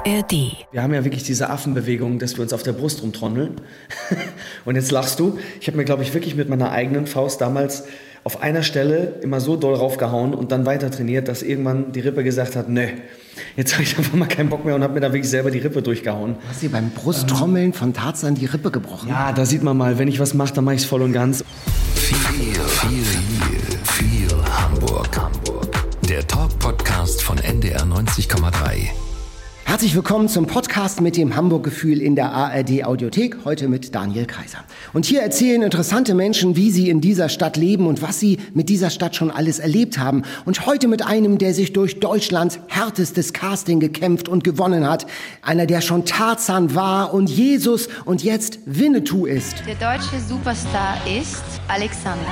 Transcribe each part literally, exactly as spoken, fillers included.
R D. Wir haben ja wirklich diese Affenbewegung, dass wir uns auf der Brust rumtrommeln. Und jetzt lachst du. Ich habe mir, glaube ich, wirklich mit meiner eigenen Faust damals auf einer Stelle immer so doll raufgehauen und dann weiter trainiert, dass irgendwann die Rippe gesagt hat, nö, jetzt habe ich einfach mal keinen Bock mehr und habe mir da wirklich selber die Rippe durchgehauen. Du hast dir beim Brusttrommeln von Tarzan die Rippe gebrochen? Ja, da sieht man mal, wenn ich was mache, dann mache ich es voll und ganz. Viel, viel, viel, viel Hamburg. Hamburg. Der Talk-Podcast von N D R neunzig Komma drei. Herzlich willkommen zum Podcast mit dem Hamburg-Gefühl in der A R D-Audiothek, heute mit Daniel Kaiser. Und hier erzählen interessante Menschen, wie sie in dieser Stadt leben und was sie mit dieser Stadt schon alles erlebt haben. Und heute mit einem, der sich durch Deutschlands härtestes Casting gekämpft und gewonnen hat. Einer, der schon Tarzan war und Jesus und jetzt Winnetou ist. Der deutsche Superstar ist Alexander.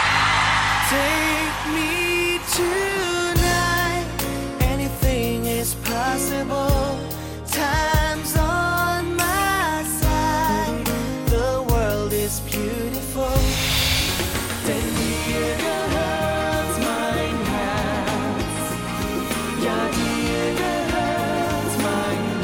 Take me tonight, anything is possible. Time's on my side, the world is beautiful. Denn dir gehört mein Herz, ja dir gehört mein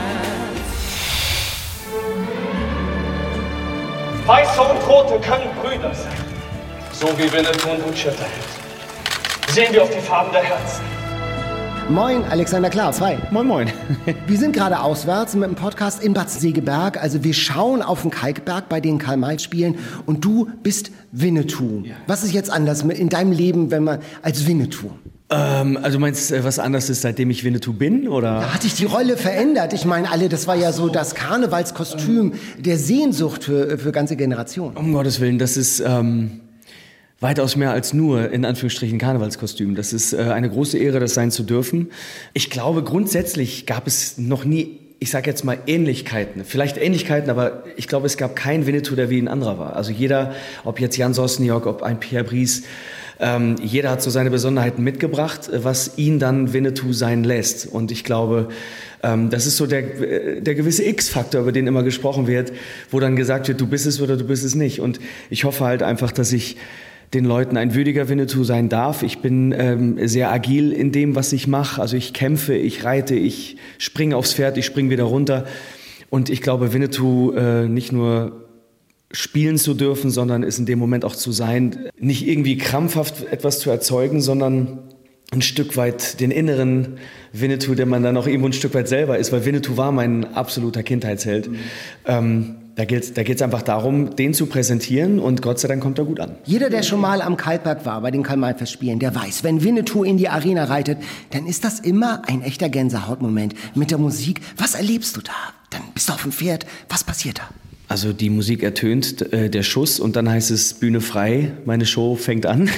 Herz. Weiße und Rote können Brüder sein, so wie Winnetou und Shatterhand. Sehen wir auf die Farben der Herzen. Moin, Alexander Klaas, hi. Moin, moin. Wir sind gerade auswärts mit dem Podcast in Bad Segeberg. Also wir schauen auf den Kalkberg, bei den Karl-May spielen. Und du bist Winnetou. Ja. Was ist jetzt anders in deinem Leben, wenn man als Winnetou? Ähm, also meinst du, was anders ist, seitdem ich Winnetou bin, oder? Da hat sich die Rolle verändert. Ich meine, alle, das war ja so das Karnevalskostüm der Sehnsucht für, für ganze Generationen. Um Gottes Willen, das ist ähm, weitaus mehr als nur, in Anführungsstrichen, Karnevalskostüm. Das ist äh, eine große Ehre, das sein zu dürfen. Ich glaube, grundsätzlich gab es noch nie, ich sage jetzt mal Ähnlichkeiten. Vielleicht Ähnlichkeiten, aber ich glaube, es gab keinen Winnetou, der wie ein anderer war. Also jeder, ob jetzt Jan Sosniok, ob ein Pierre Brice, ähm, jeder hat so seine Besonderheiten mitgebracht, was ihn dann Winnetou sein lässt. Und ich glaube, ähm, das ist so der, der gewisse X-Faktor, über den immer gesprochen wird, wo dann gesagt wird, du bist es oder du bist es nicht. Und ich hoffe halt einfach, dass ich den Leuten ein würdiger Winnetou sein darf. Ich bin ähm, sehr agil in dem, was ich mache. Also ich kämpfe, ich reite, ich springe aufs Pferd, ich springe wieder runter. Und ich glaube, Winnetou äh, nicht nur spielen zu dürfen, sondern es in dem Moment auch zu sein, nicht irgendwie krampfhaft etwas zu erzeugen, sondern ein Stück weit den inneren Winnetou, der man dann auch irgendwo ein Stück weit selber ist, weil Winnetou war mein absoluter Kindheitsheld. Mhm. Ähm, Da geht es da geht's einfach darum, den zu präsentieren und Gott sei Dank kommt er gut an. Jeder, der schon mal am Kalkberg war, bei den Karl-May-Festspielen, der weiß, wenn Winnetou in die Arena reitet, dann ist das immer ein echter Gänsehautmoment mit der Musik. Was erlebst du da? Dann bist du auf dem Pferd. Was passiert da? Also die Musik ertönt, äh, der Schuss und dann heißt es Bühne frei, meine Show fängt an.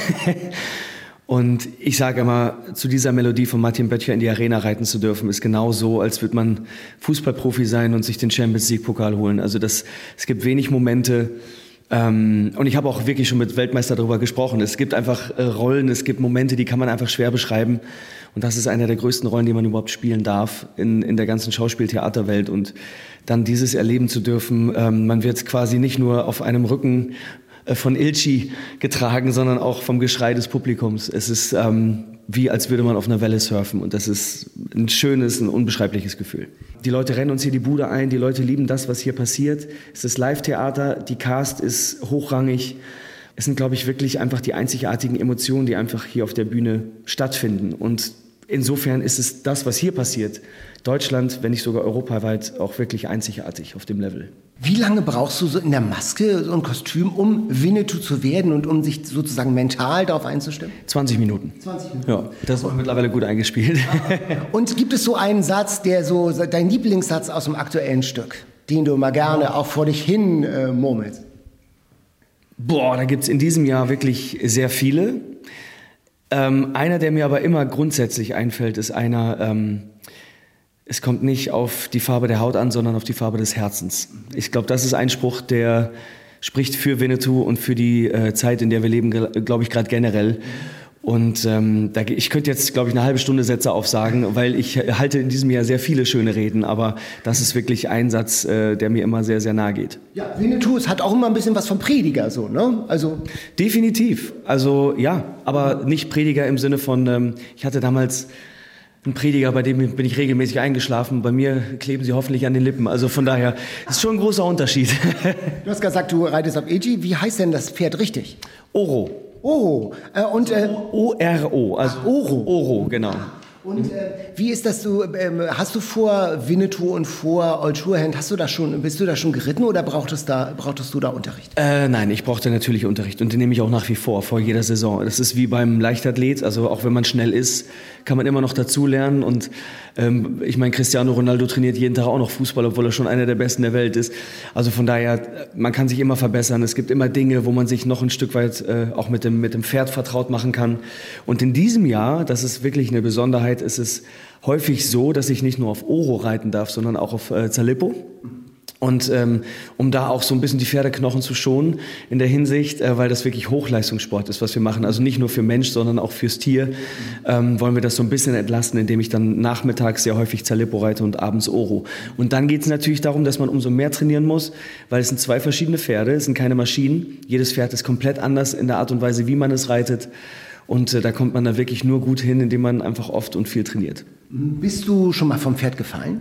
Und ich sage immer, zu dieser Melodie von Martin Böttcher in die Arena reiten zu dürfen, ist genau so, als würde man Fußballprofi sein und sich den Champions League Pokal holen. Also das, es gibt wenig Momente, ähm, und ich habe auch wirklich schon mit Weltmeister darüber gesprochen. Es gibt einfach äh, Rollen, es gibt Momente, die kann man einfach schwer beschreiben. Und das ist eine der größten Rollen, die man überhaupt spielen darf in, in der ganzen Schauspiel-Theaterwelt. Und dann dieses erleben zu dürfen, ähm, man wird quasi nicht nur auf einem Rücken von Ilchi getragen, sondern auch vom Geschrei des Publikums. Es ist ähm, wie, als würde man auf einer Welle surfen und das ist ein schönes, ein unbeschreibliches Gefühl. Die Leute rennen uns hier die Bude ein, die Leute lieben das, was hier passiert. Es ist Live-Theater, die Cast ist hochrangig. Es sind, glaube ich, wirklich einfach die einzigartigen Emotionen, die einfach hier auf der Bühne stattfinden. Und insofern ist es das, was hier passiert, Deutschland, wenn nicht sogar europaweit, auch wirklich einzigartig auf dem Level. Wie lange brauchst du so in der Maske, so ein Kostüm, um Winnetou zu werden und um sich sozusagen mental darauf einzustimmen? zwanzig Minuten. zwanzig Minuten. Ja, das ist auch mittlerweile gut eingespielt. Und gibt es so einen Satz, der so dein Lieblingssatz aus dem aktuellen Stück, den du immer gerne auch vor dich hin äh, murmelst? Boah, da gibt's in diesem Jahr wirklich sehr viele. Ähm, einer, der mir aber immer grundsätzlich einfällt, ist einer, ähm, es kommt nicht auf die Farbe der Haut an, sondern auf die Farbe des Herzens. Ich glaube, das ist ein Spruch, der spricht für Winnetou und für die äh, Zeit, in der wir leben, glaube ich, gerade generell. Und ähm, da, ich könnte jetzt, glaube ich, eine halbe Stunde Sätze aufsagen, weil ich halte in diesem Jahr sehr viele schöne Reden, aber das ist wirklich ein Satz, äh, der mir immer sehr, sehr nahe geht. Ja, Winnetou, es hat auch immer ein bisschen was vom Prediger, so, ne? Also definitiv. Also ja, aber nicht Prediger im Sinne von, ähm, ich hatte damals ein Prediger, bei dem bin ich regelmäßig eingeschlafen. Bei mir kleben sie hoffentlich an den Lippen. Also von daher ist schon ein großer Unterschied. Du hast gesagt, du reitest auf Eji. Wie heißt denn das Pferd richtig? Oro. Oro. Äh, und, äh, O R O. Also Oro. Oro, genau. Und äh, wie ist das, du, ähm, hast du vor Winnetou und vor Old Surehand, hast du da schon, bist du da schon geritten oder brauchtest, da, brauchtest du da Unterricht? Äh, nein, ich brauchte natürlich Unterricht und den nehme ich auch nach wie vor, vor jeder Saison. Das ist wie beim Leichtathlet, also auch wenn man schnell ist, kann man immer noch dazulernen. Und ähm, ich meine, Cristiano Ronaldo trainiert jeden Tag auch noch Fußball, obwohl er schon einer der Besten der Welt ist. Also von daher, man kann sich immer verbessern. Es gibt immer Dinge, wo man sich noch ein Stück weit äh, auch mit dem, mit dem Pferd vertraut machen kann. Und in diesem Jahr, das ist wirklich eine Besonderheit, ist es häufig so, dass ich nicht nur auf Oro reiten darf, sondern auch auf äh, Zalippo. Und ähm, um da auch so ein bisschen die Pferdeknochen zu schonen in der Hinsicht, äh, weil das wirklich Hochleistungssport ist, was wir machen. Also nicht nur für Mensch, sondern auch fürs Tier, ähm, wollen wir das so ein bisschen entlasten, indem ich dann nachmittags sehr häufig Zalippo reite und abends Oro. Und dann geht es natürlich darum, dass man umso mehr trainieren muss, weil es sind zwei verschiedene Pferde, es sind keine Maschinen. Jedes Pferd ist komplett anders in der Art und Weise, wie man es reitet. Und äh, da kommt man da wirklich nur gut hin, indem man einfach oft und viel trainiert. Bist du schon mal vom Pferd gefallen?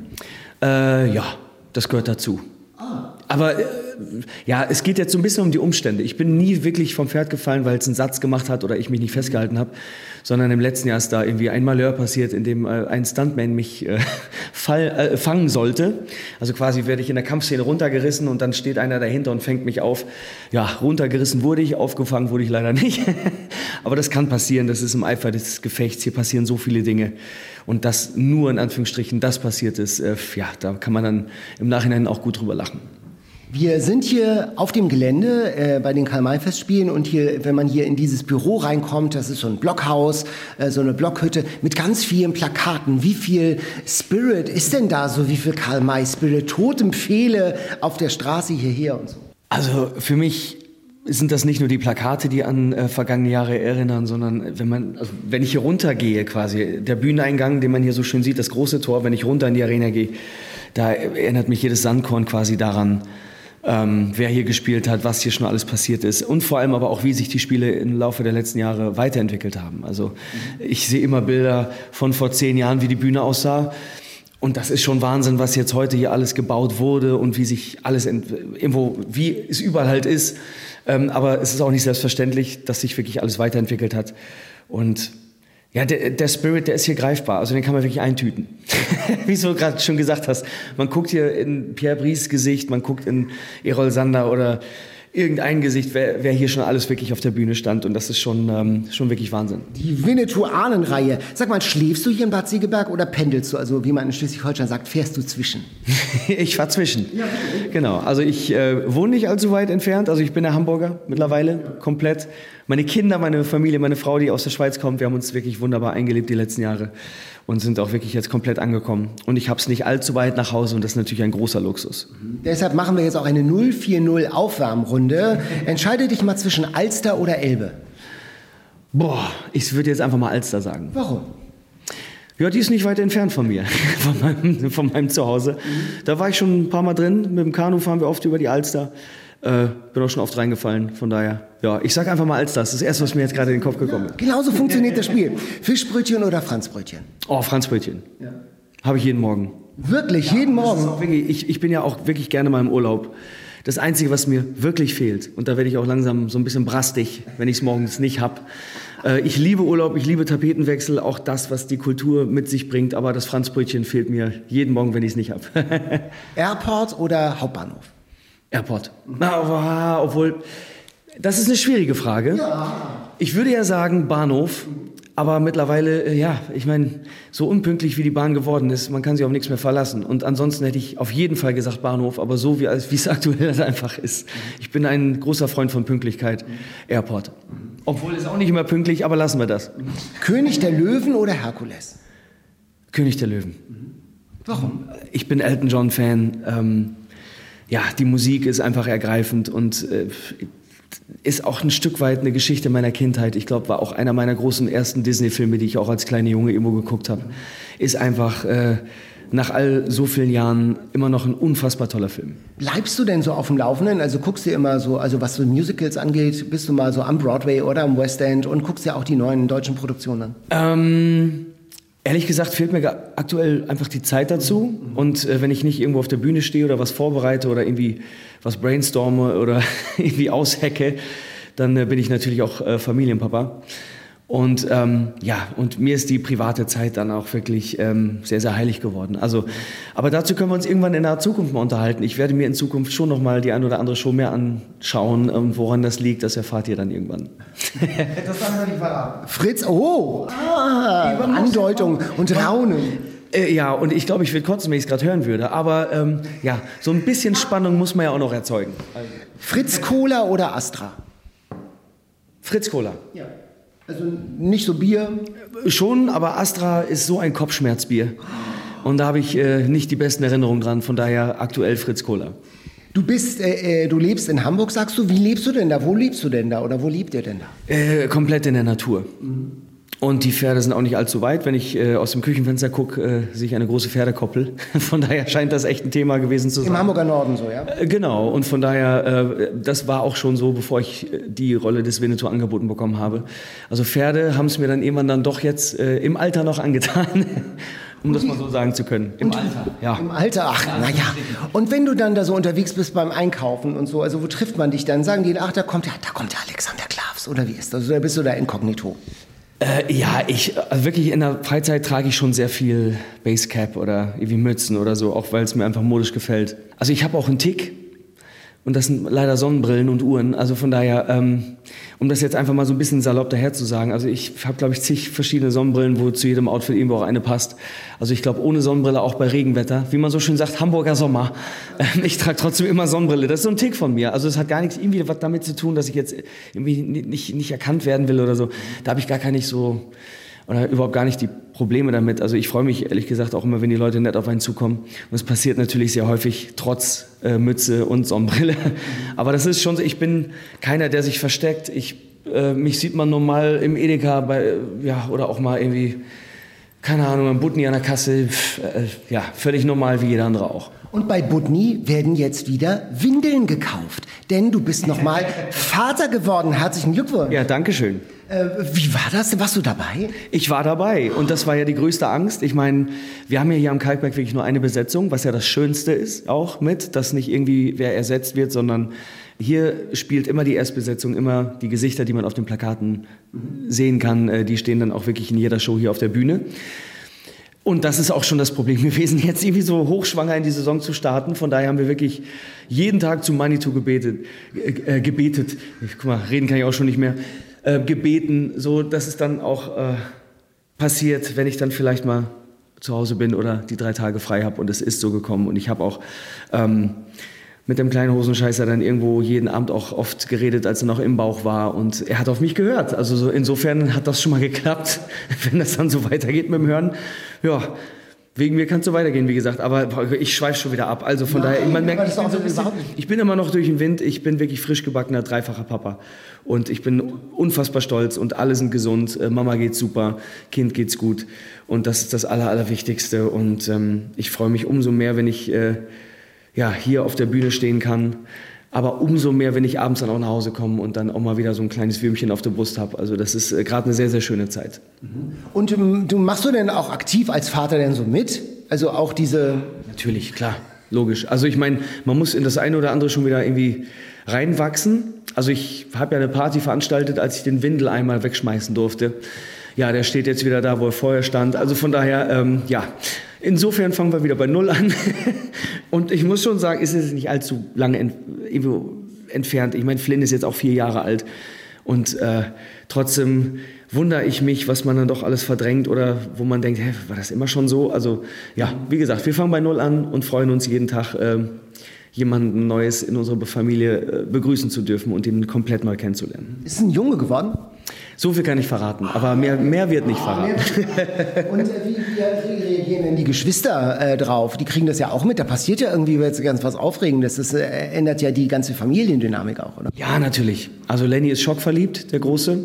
Äh, ja, das gehört dazu. Ah. Aber äh, ja, es geht jetzt so ein bisschen um die Umstände. Ich bin nie wirklich vom Pferd gefallen, weil es einen Satz gemacht hat oder ich mich nicht festgehalten habe, sondern im letzten Jahr ist da irgendwie ein Malheur passiert, in dem äh, ein Stuntman mich äh, fall, äh, fangen sollte. Also quasi werde ich in der Kampfszene runtergerissen und dann steht einer dahinter und fängt mich auf. Ja, runtergerissen wurde ich, aufgefangen wurde ich leider nicht. Aber das kann passieren, das ist im Eifer des Gefechts. Hier passieren so viele Dinge. Und dass nur in Anführungsstrichen das passiert ist, äh, ja, da kann man dann im Nachhinein auch gut drüber lachen. Wir sind hier auf dem Gelände äh, bei den Karl-May-Festspielen und hier, wenn man hier in dieses Büro reinkommt, das ist so ein Blockhaus, äh, so eine Blockhütte mit ganz vielen Plakaten. Wie viel Spirit ist denn da so? Wie viel Karl-May-Spirit? Totempfehle auf der Straße hierher und so. Also für mich sind das nicht nur die Plakate, die an äh, vergangene Jahre erinnern, sondern wenn man, also wenn ich hier runtergehe quasi, der Bühneneingang, den man hier so schön sieht, das große Tor, wenn ich runter in die Arena gehe, da erinnert mich jedes Sandkorn quasi daran, ähm, wer hier gespielt hat, was hier schon alles passiert ist und vor allem aber auch, wie sich die Spiele im Laufe der letzten Jahre weiterentwickelt haben. Also ich sehe immer Bilder von vor zehn Jahren, wie die Bühne aussah. Und das ist schon Wahnsinn, was jetzt heute hier alles gebaut wurde und wie sich alles irgendwo, wie es überall halt ist. Ähm, aber es ist auch nicht selbstverständlich, dass sich wirklich alles weiterentwickelt hat. Und ja, der, der Spirit, der ist hier greifbar. Also den kann man wirklich eintüten. Wie du gerade schon gesagt hast. Man guckt hier in Pierre Brice Gesicht, man guckt in Errol Sander oder irgendein Gesicht, wer, wer hier schon alles wirklich auf der Bühne stand. Und das ist schon, ähm, schon wirklich Wahnsinn. Die Winnetou-Ahnen-Reihe. Sag mal, schläfst du hier in Bad Segeberg oder pendelst du? Also wie man in Schleswig-Holstein sagt, fährst du zwischen? Ich fahr zwischen. Ja. Genau. Also ich äh, wohne nicht allzu weit entfernt. Also ich bin der Hamburger mittlerweile komplett. Meine Kinder, meine Familie, meine Frau, die aus der Schweiz kommt, wir haben uns wirklich wunderbar eingelebt die letzten Jahre und sind auch wirklich jetzt komplett angekommen. Und ich habe es nicht allzu weit nach Hause und das ist natürlich ein großer Luxus. Deshalb machen wir jetzt auch eine null vier null Aufwärmrunde. Entscheide dich mal zwischen Alster oder Elbe. Boah, ich würde jetzt einfach mal Alster sagen. Warum? Ja, die ist nicht weit entfernt von mir, von meinem, von meinem Zuhause. Da war ich schon ein paar Mal drin. Mit dem Kanu fahren wir oft über die Alster. Äh, bin auch schon oft reingefallen, von daher, ja, ich sag einfach mal Alster. Das ist das Erste, was mir jetzt gerade in den Kopf gekommen ist. Genauso funktioniert das Spiel. Fischbrötchen oder Franzbrötchen? Oh, Franzbrötchen. Ja. Habe ich jeden Morgen. Wirklich, ja, jeden Morgen? Wirklich, ich, ich bin ja auch wirklich gerne mal im Urlaub. Das Einzige, was mir wirklich fehlt, und da werde ich auch langsam so ein bisschen brastig, wenn ich es morgens nicht habe. Äh, ich liebe Urlaub, ich liebe Tapetenwechsel, auch das, was die Kultur mit sich bringt, aber das Franzbrötchen fehlt mir jeden Morgen, wenn ich es nicht habe. Airport oder Hauptbahnhof? Airport. Na, obwohl, das ist eine schwierige Frage. Ja. Ich würde ja sagen Bahnhof, aber mittlerweile, ja, ich meine, so unpünktlich wie die Bahn geworden ist, man kann sich auf nichts mehr verlassen. Und ansonsten hätte ich auf jeden Fall gesagt Bahnhof, aber so wie es aktuell einfach ist. Ich bin ein großer Freund von Pünktlichkeit. Airport. Obwohl es auch nicht immer pünktlich, aber lassen wir das. König der Löwen oder Herkules? König der Löwen. Warum? Ich bin Elton John-Fan. Ähm, Ja, die Musik ist einfach ergreifend und äh, ist auch ein Stück weit eine Geschichte meiner Kindheit. Ich glaube, war auch einer meiner großen ersten Disney-Filme, die ich auch als kleiner Junge immer geguckt habe. Ist einfach äh, nach all so vielen Jahren immer noch ein unfassbar toller Film. Bleibst du denn so auf dem Laufenden? Also guckst du immer so, also was so Musicals angeht, bist du mal so am Broadway oder am West End und guckst ja auch die neuen deutschen Produktionen an? Ähm... Ehrlich gesagt fehlt mir aktuell einfach die Zeit dazu. Und äh, wenn ich nicht irgendwo auf der Bühne stehe oder was vorbereite oder irgendwie was brainstorme oder irgendwie aushecke, dann äh, bin ich natürlich auch äh, Familienpapa. Und ähm, ja, und mir ist die private Zeit dann auch wirklich ähm, sehr, sehr heilig geworden. Also, aber dazu können wir uns irgendwann in der Zukunft mal unterhalten. Ich werde mir in Zukunft schon noch mal die ein oder andere Show mehr anschauen. Und woran das liegt, das erfahrt ihr dann irgendwann. Das darf man nicht verraten. Fritz, oh, ah, Andeutung und Raunen. Äh, ja, und ich glaube, ich würde kotzen, wenn ich es gerade hören würde. Aber ähm, ja, so ein bisschen Spannung muss man ja auch noch erzeugen. Fritz Cola oder Astra? Fritz Cola. Ja. Also nicht so Bier? Schon, aber Astra ist so ein Kopfschmerzbier. Und da habe ich äh, nicht die besten Erinnerungen dran, von daher aktuell Fritz Cola. Du bist, äh, äh, du lebst in Hamburg, sagst du. Wie lebst du denn da? Wo lebst du denn da? Oder wo lebt ihr denn da? Äh, komplett in der Natur. Mhm. Und die Pferde sind auch nicht allzu weit. Wenn ich äh, aus dem Küchenfenster gucke, äh, sehe ich eine große Pferdekoppel. Von daher scheint das echt ein Thema gewesen zu sein. Im Hamburger Norden so, ja? Äh, genau. Und von daher, äh, das war auch schon so, bevor ich äh, die Rolle des Winnetou angeboten bekommen habe. Also Pferde haben es mir dann irgendwann dann doch jetzt äh, im Alter noch angetan. Um das mal so sagen zu können. Im Alter, ja. Im Alter, ach, naja. Und wenn du dann da so unterwegs bist beim Einkaufen und so, also wo trifft man dich dann? Sagen die, ach, da kommt der, da kommt der Alexander Klavs, oder wie ist das? Oder bist du da inkognito? Äh, ja, ich, also wirklich in der Freizeit trage ich schon sehr viel Basecap oder irgendwie Mützen oder so, auch weil es mir einfach modisch gefällt. Also ich habe auch einen Tick. Und das sind leider Sonnenbrillen und Uhren. Also von daher, ähm, um das jetzt einfach mal so ein bisschen salopp daher zu sagen, also ich habe, glaube ich, zig verschiedene Sonnenbrillen, wo zu jedem Outfit irgendwo auch eine passt. Also ich glaube, ohne Sonnenbrille auch bei Regenwetter, wie man so schön sagt, Hamburger Sommer. Ähm, ich trage trotzdem immer Sonnenbrille. Das ist so ein Tick von mir. Also es hat gar nichts irgendwie was damit zu tun, dass ich jetzt irgendwie nicht, nicht erkannt werden will oder so. Da habe ich gar nicht so... oder überhaupt gar nicht die Probleme damit. Also ich freue mich ehrlich gesagt auch immer, wenn die Leute nett auf einen zukommen. Und es passiert natürlich sehr häufig trotz äh, Mütze und Sonnenbrille. Aber das ist schon so, ich bin keiner, der sich versteckt. Ich, äh, mich sieht man normal im Edeka bei, ja, oder auch mal irgendwie, keine Ahnung, am Butni an der Kasse. Pff, äh, ja, völlig normal wie jeder andere auch. Und bei Butni werden jetzt wieder Windeln gekauft. Denn du bist nochmal Vater geworden. Herzlichen Glückwunsch. Ja, danke schön. Äh, wie war das? Warst du dabei? Ich war dabei und das war ja die größte Angst. Ich meine, wir haben ja hier am Kalkberg wirklich nur eine Besetzung, was ja das Schönste ist auch mit, dass nicht irgendwie wer ersetzt wird, sondern hier spielt immer die Erstbesetzung, immer die Gesichter, die man auf den Plakaten sehen kann, die stehen dann auch wirklich in jeder Show hier auf der Bühne. Und das ist auch schon das Problem gewesen, jetzt irgendwie so hochschwanger in die Saison zu starten. Von daher haben wir wirklich jeden Tag zu Manitou gebetet, äh, gebetet. Ich, guck mal, reden kann ich auch schon nicht mehr. Äh, gebeten, so dass es dann auch äh, passiert, wenn ich dann vielleicht mal zu Hause bin oder die drei Tage frei habe. Und es ist so gekommen. Und ich habe auch ähm, mit dem kleinen Hosenscheißer dann irgendwo jeden Abend auch oft geredet, als er noch im Bauch war. Und er hat auf mich gehört. Also so, insofern hat das schon mal geklappt, wenn das dann so weitergeht mit dem Hören. Ja, wegen mir kann es so weitergehen, wie gesagt. Aber ich schweife schon wieder ab. Also von Nein, daher, man merkt, ich bin, so bisschen, ich bin immer noch durch den Wind. Ich bin wirklich frisch gebackener, dreifacher Papa. Und ich bin unfassbar stolz und alle sind gesund. Mama geht's super, Kind geht's gut. Und das ist das Aller, Allerwichtigste. Und ähm, ich freue mich umso mehr, wenn ich äh, ja, hier auf der Bühne stehen kann. Aber umso mehr, wenn ich abends dann auch nach Hause komme und dann auch mal wieder so ein kleines Würmchen auf der Brust habe. Also das ist äh, gerade eine sehr, sehr schöne Zeit. Und ähm, du machst du denn auch aktiv als Vater denn so mit? Also auch diese... Natürlich, klar, logisch. Also ich meine, man muss in das eine oder andere schon wieder irgendwie reinwachsen. Also ich habe ja eine Party veranstaltet, als ich den Windel einmal wegschmeißen durfte. Ja, der steht jetzt wieder da, wo er vorher stand. Also von daher, ähm, ja... Insofern fangen wir wieder bei Null an. Und ich muss schon sagen, ist es nicht allzu lange ent- entfernt. Ich meine, Flynn ist jetzt auch vier Jahre alt. Und äh, trotzdem wundere ich mich, was man dann doch alles verdrängt oder wo man denkt, hä, war das immer schon so? Also ja, wie gesagt, wir fangen bei Null an und freuen uns jeden Tag, äh, jemanden Neues in unserer Familie äh, begrüßen zu dürfen und ihn komplett neu kennenzulernen. Ist ein Junge geworden? So viel kann ich verraten, aber mehr, mehr wird nicht verraten. Und äh, wie, wie reagieren denn die Geschwister äh, drauf? Die kriegen das ja auch mit. Da passiert ja irgendwie jetzt ganz was Aufregendes. Das äh, ändert ja die ganze Familiendynamik auch, oder? Ja, natürlich. Also Lenny ist schockverliebt, der Große.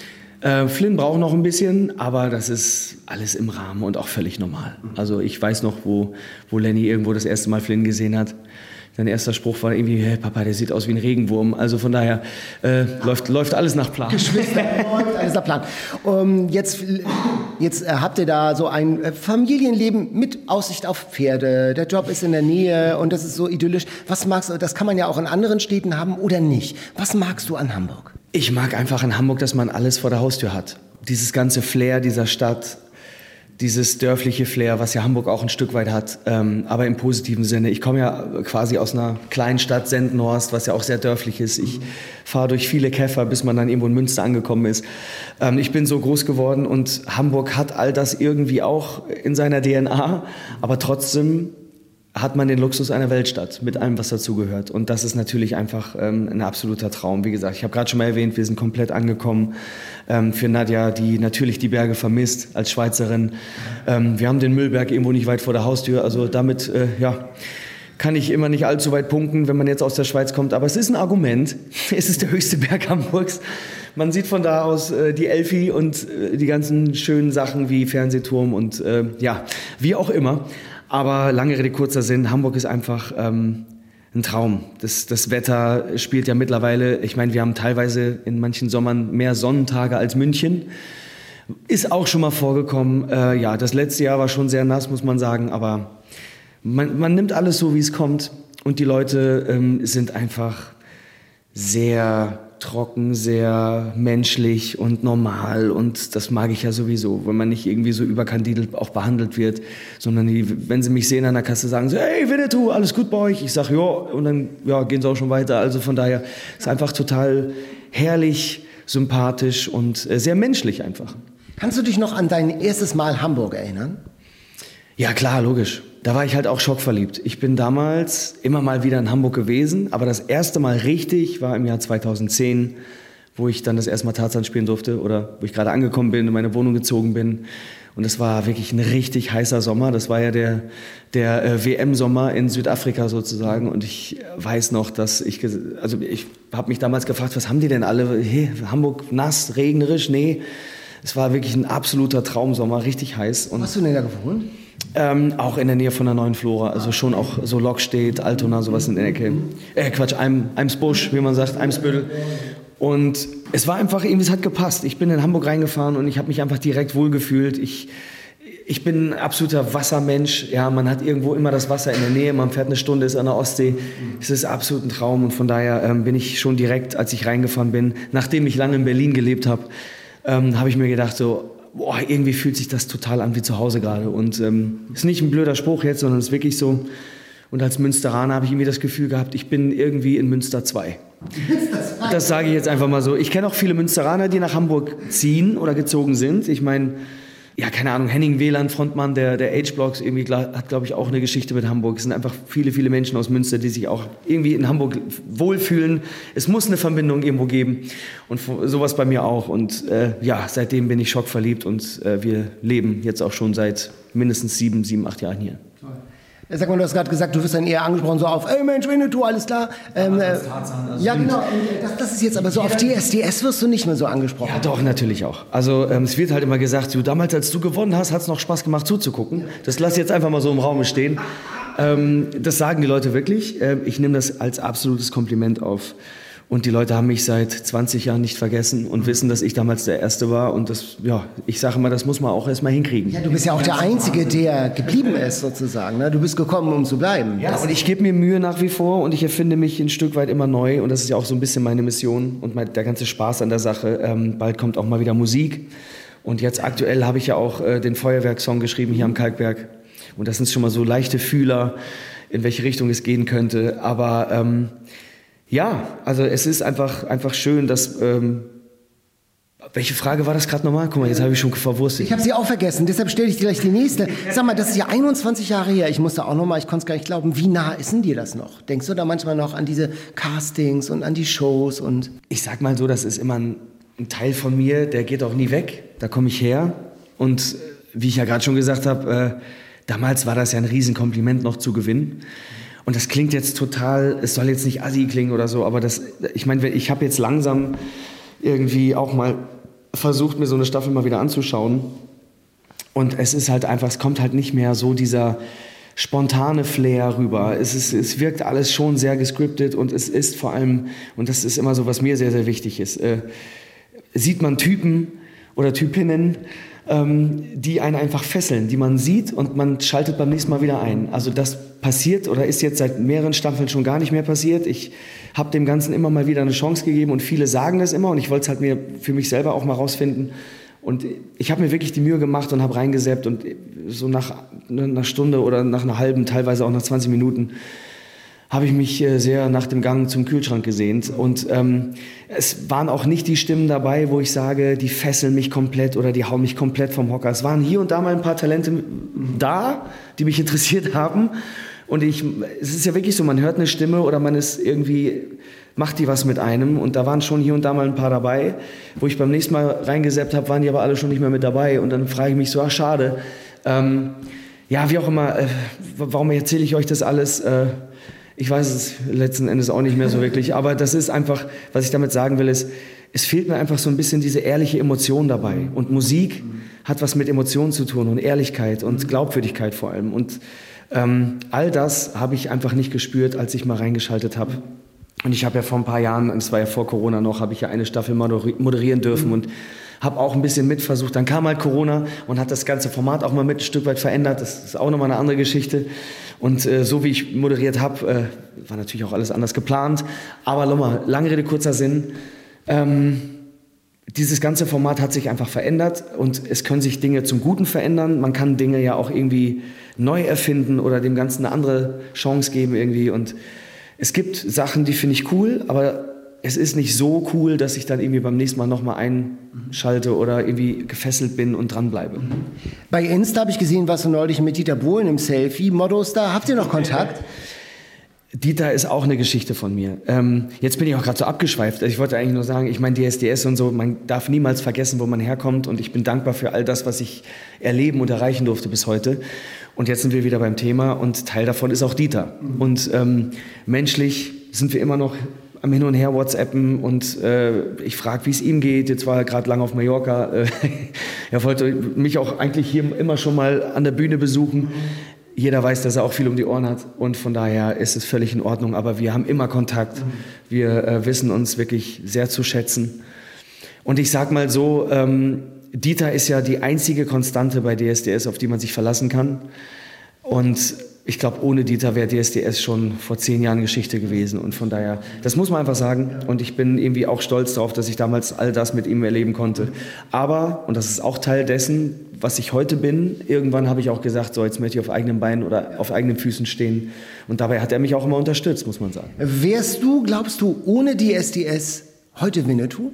Äh, Flynn braucht noch ein bisschen, aber das ist alles im Rahmen und auch völlig normal. Also ich weiß noch, wo, wo Lenny irgendwo das erste Mal Flynn gesehen hat. Sein erster Spruch war irgendwie, hey, Papa, der sieht aus wie ein Regenwurm. Also von daher äh, läuft, läuft alles nach Plan. Geschwister, läuft alles nach Plan. Um, jetzt Jetzt äh, habt ihr da so ein äh, Familienleben mit Aussicht auf Pferde. Der Job ist in der Nähe und das ist so idyllisch. Was magst du, das kann man ja auch in anderen Städten haben oder nicht. Was magst du an Hamburg? Ich mag einfach in Hamburg, dass man alles vor der Haustür hat. Dieses ganze Flair dieser Stadt, dieses dörfliche Flair, was ja Hamburg auch ein Stück weit hat, ähm, aber im positiven Sinne. Ich komme ja quasi aus einer kleinen Stadt, Sendenhorst, was ja auch sehr dörflich ist. Ich fahre durch viele Käfer, bis man dann irgendwo in Münster angekommen ist. Ähm, ich bin so groß geworden und Hamburg hat all das irgendwie auch in seiner D N A, aber trotzdem hat man den Luxus einer Weltstadt mit allem, was dazugehört. Und das ist natürlich einfach ähm, ein absoluter Traum. Wie gesagt, ich habe gerade schon mal erwähnt, wir sind komplett angekommen. Ähm, für Nadja, die natürlich die Berge vermisst als Schweizerin. Ähm, wir haben den Müllberg irgendwo nicht weit vor der Haustür. Also damit äh, ja, kann ich immer nicht allzu weit punkten, wenn man jetzt aus der Schweiz kommt. Aber es ist ein Argument. Es ist der höchste Berg Hamburgs. Man sieht von da aus äh, die Elfi und äh, die ganzen schönen Sachen wie Fernsehturm und äh, ja, wie auch immer. Aber lange Rede, kurzer Sinn, Hamburg ist einfach ähm, ein Traum. Das, das Wetter spielt ja mittlerweile, ich meine, wir haben teilweise in manchen Sommern mehr Sonnentage als München. Ist auch schon mal vorgekommen. Äh, ja, das letzte Jahr war schon sehr nass, muss man sagen, aber man, man nimmt alles so, wie es kommt. Und die Leute ähm, sind einfach sehr trocken, sehr menschlich und normal und das mag ich ja sowieso, wenn man nicht irgendwie so überkandidelt auch behandelt wird, sondern die, wenn sie mich sehen an der Kasse, sagen sie, hey Winnetou, alles gut bei euch? Ich sage, ja, und dann ja, gehen sie auch schon weiter. Also von daher ist einfach total herrlich, sympathisch und äh, sehr menschlich einfach. Kannst du dich noch an dein erstes Mal Hamburg erinnern? Ja klar, logisch. Da war ich halt auch schockverliebt. Ich bin damals immer mal wieder in Hamburg gewesen, aber das erste Mal richtig war im Jahr zweitausendzehn, wo ich dann das erste Mal Tarzan spielen durfte oder wo ich gerade angekommen bin, in meine Wohnung gezogen bin. Und das war wirklich ein richtig heißer Sommer. Das war ja der, der äh, W M-Sommer in Südafrika sozusagen. Und ich weiß noch, dass ich, also ich habe mich damals gefragt, was haben die denn alle? Hey, Hamburg nass, regnerisch? Nee, es war wirklich ein absoluter Traumsommer, richtig heiß. Und was hast du denn da gewohnt? Ähm, auch in der Nähe von der Neuen Flora, also schon auch so Lockstedt, Altona, sowas in der Ecke. Äh, Quatsch, Eim, Eimsbusch, wie man sagt, Eimsbüttel. Und es war einfach, irgendwie, es hat gepasst. Ich bin in Hamburg reingefahren und ich habe mich einfach direkt wohlgefühlt. Ich, ich bin ein absoluter Wassermensch. Ja, man hat irgendwo immer das Wasser in der Nähe. Man fährt eine Stunde, ist an der Ostsee. Es ist absolut ein Traum. Und von daher ähm, bin ich schon direkt, als ich reingefahren bin, nachdem ich lange in Berlin gelebt habe, ähm, habe ich mir gedacht, so, boah, irgendwie fühlt sich das total an wie zu Hause gerade. Und ähm, ist nicht ein blöder Spruch jetzt, sondern es ist wirklich so. Und als Münsteraner habe ich irgendwie das Gefühl gehabt, ich bin irgendwie in Münster zwei. Das sage ich jetzt einfach mal so. Ich kenne auch viele Münsteraner, die nach Hamburg ziehen oder gezogen sind. Ich meine, ja, keine Ahnung, Henning Wieland, Frontmann der, der H-Blocks, irgendwie hat, glaube ich, auch eine Geschichte mit Hamburg. Es sind einfach viele, viele Menschen aus Münster, die sich auch irgendwie in Hamburg wohlfühlen. Es muss eine Verbindung irgendwo geben. Und sowas bei mir auch. Und äh, ja, seitdem bin ich schockverliebt und äh, wir leben jetzt auch schon seit mindestens sieben, sieben, acht Jahren hier. Sag mal, du hast gerade gesagt, du wirst dann eher angesprochen so auf, ey Mensch, Winnetou, alles klar. Ähm, äh, ja, genau. Das, das ist jetzt aber so auf D S D S wirst du nicht mehr so angesprochen. Ja, doch, natürlich auch. Also ähm, es wird halt immer gesagt, du, damals, als du gewonnen hast, hat es noch Spaß gemacht zuzugucken. Das lass ich jetzt einfach mal so im Raum stehen. Ähm, das sagen die Leute wirklich. Ähm, ich nehme das als absolutes Kompliment auf. Und die Leute haben mich seit zwanzig Jahren nicht vergessen und wissen, dass ich damals der Erste war. Und das, ja, ich sage mal, das muss man auch erstmal hinkriegen. Ja, du bist ja auch der Einzige, der geblieben ist sozusagen. Ne? Du bist gekommen, um zu bleiben. Ja, und ich gebe mir Mühe nach wie vor und ich erfinde mich ein Stück weit immer neu. Und das ist ja auch so ein bisschen meine Mission und mein, der ganze Spaß an der Sache. Ähm, bald kommt auch mal wieder Musik. Und jetzt aktuell habe ich ja auch äh, den Feuerwerk-Song geschrieben hier am Kalkberg. Und das sind schon mal so leichte Fühler, in welche Richtung es gehen könnte. Aber ähm, ja, also es ist einfach, einfach schön, dass... Ähm, welche Frage war das gerade nochmal? Guck mal, jetzt habe ich schon verwurstet. Ich habe sie auch vergessen, deshalb stelle ich dir gleich die nächste. Sag mal, das ist ja einundzwanzig Jahre her. Ich musste auch nochmal, ich konnte es gar nicht glauben, wie nah ist denn dir das noch? Denkst du da manchmal noch an diese Castings und an die Shows? Und ich sag mal so, das ist immer ein, ein Teil von mir, der geht auch nie weg. Da komme ich her. Und äh, wie ich ja gerade schon gesagt habe, äh, damals war das ja ein Riesenkompliment noch zu gewinnen. Und das klingt jetzt total, es soll jetzt nicht assi klingen oder so, aber das, ich meine, ich habe jetzt langsam irgendwie auch mal versucht, mir so eine Staffel mal wieder anzuschauen. Und es ist halt einfach, es kommt halt nicht mehr so dieser spontane Flair rüber. Es ist, es wirkt alles schon sehr gescriptet und es ist vor allem, und das ist immer so, was mir sehr, sehr wichtig ist, äh, sieht man Typen oder Typinnen, ähm, die einen einfach fesseln, die man sieht und man schaltet beim nächsten Mal wieder ein. Also das passiert oder ist jetzt seit mehreren Staffeln schon gar nicht mehr passiert. Ich habe dem Ganzen immer mal wieder eine Chance gegeben und viele sagen das immer und ich wollte es halt mir für mich selber auch mal rausfinden. Und ich habe mir wirklich die Mühe gemacht und habe reingesäppt und so nach einer Stunde oder nach einer halben, teilweise auch nach zwanzig Minuten, habe ich mich sehr nach dem Gang zum Kühlschrank gesehnt. Und ähm, es waren auch nicht die Stimmen dabei, wo ich sage, die fesseln mich komplett oder die hauen mich komplett vom Hocker. Es waren hier und da mal ein paar Talente da, die mich interessiert haben. Und ich, es ist ja wirklich so, man hört eine Stimme oder man ist irgendwie, macht die was mit einem. Und da waren schon hier und da mal ein paar dabei. Wo ich beim nächsten Mal reingesäppt habe, waren die aber alle schon nicht mehr mit dabei. Und dann frage ich mich so, ach schade. Ähm, ja, wie auch immer, äh, warum erzähle ich euch das alles? Äh, Ich weiß es letzten Endes auch nicht mehr so wirklich, aber das ist einfach, was ich damit sagen will, ist, es fehlt mir einfach so ein bisschen diese ehrliche Emotion dabei. Und Musik hat was mit Emotionen zu tun und Ehrlichkeit und Glaubwürdigkeit vor allem. Und ähm, all das habe ich einfach nicht gespürt, als ich mal reingeschaltet habe. Und ich habe ja vor ein paar Jahren, das war ja vor Corona noch, habe ich ja eine Staffel moderieren dürfen und habe auch ein bisschen mitversucht. Dann kam halt Corona und hat das ganze Format auch mal mit ein Stück weit verändert. Das ist auch nochmal eine andere Geschichte. Und äh, so wie ich moderiert habe, äh, war natürlich auch alles anders geplant. Aber nochmal, lange Rede, kurzer Sinn. Ähm, dieses ganze Format hat sich einfach verändert und es können sich Dinge zum Guten verändern. Man kann Dinge ja auch irgendwie neu erfinden oder dem Ganzen eine andere Chance geben irgendwie. Und es gibt Sachen, die finde ich cool, aber es ist nicht so cool, dass ich dann irgendwie beim nächsten Mal nochmal einschalte oder irgendwie gefesselt bin und dranbleibe. Bei Insta habe ich gesehen, warst du neulich mit Dieter Bohlen im Selfie. Modus da, habt ihr noch Kontakt? Dieter ist auch eine Geschichte von mir. Ähm, jetzt bin ich auch gerade so abgeschweift. Ich wollte eigentlich nur sagen, ich meine D S D S und so, man darf niemals vergessen, wo man herkommt. Und ich bin dankbar für all das, was ich erleben und erreichen durfte bis heute. Und jetzt sind wir wieder beim Thema und Teil davon ist auch Dieter. Und ähm, menschlich sind wir immer noch am Hin und Her WhatsAppen und äh, ich frage, wie es ihm geht. Jetzt war er gerade lange auf Mallorca. Äh, er wollte mich auch eigentlich hier immer schon mal an der Bühne besuchen. Jeder weiß, dass er auch viel um die Ohren hat und von daher ist es völlig in Ordnung. Aber wir haben immer Kontakt. Wir äh, wissen uns wirklich sehr zu schätzen. Und ich sag mal so, ähm, Dieter ist ja die einzige Konstante bei D S D S, auf die man sich verlassen kann. Und ich glaube, ohne Dieter wäre D S D S schon vor zehn Jahren Geschichte gewesen. Und von daher, das muss man einfach sagen. Und ich bin irgendwie auch stolz darauf, dass ich damals all das mit ihm erleben konnte. Aber, und das ist auch Teil dessen, was ich heute bin, irgendwann habe ich auch gesagt, so jetzt möchte ich auf eigenen Beinen oder auf eigenen Füßen stehen. Und dabei hat er mich auch immer unterstützt, muss man sagen. Wärst du, glaubst du, ohne D S D S heute Winnetou?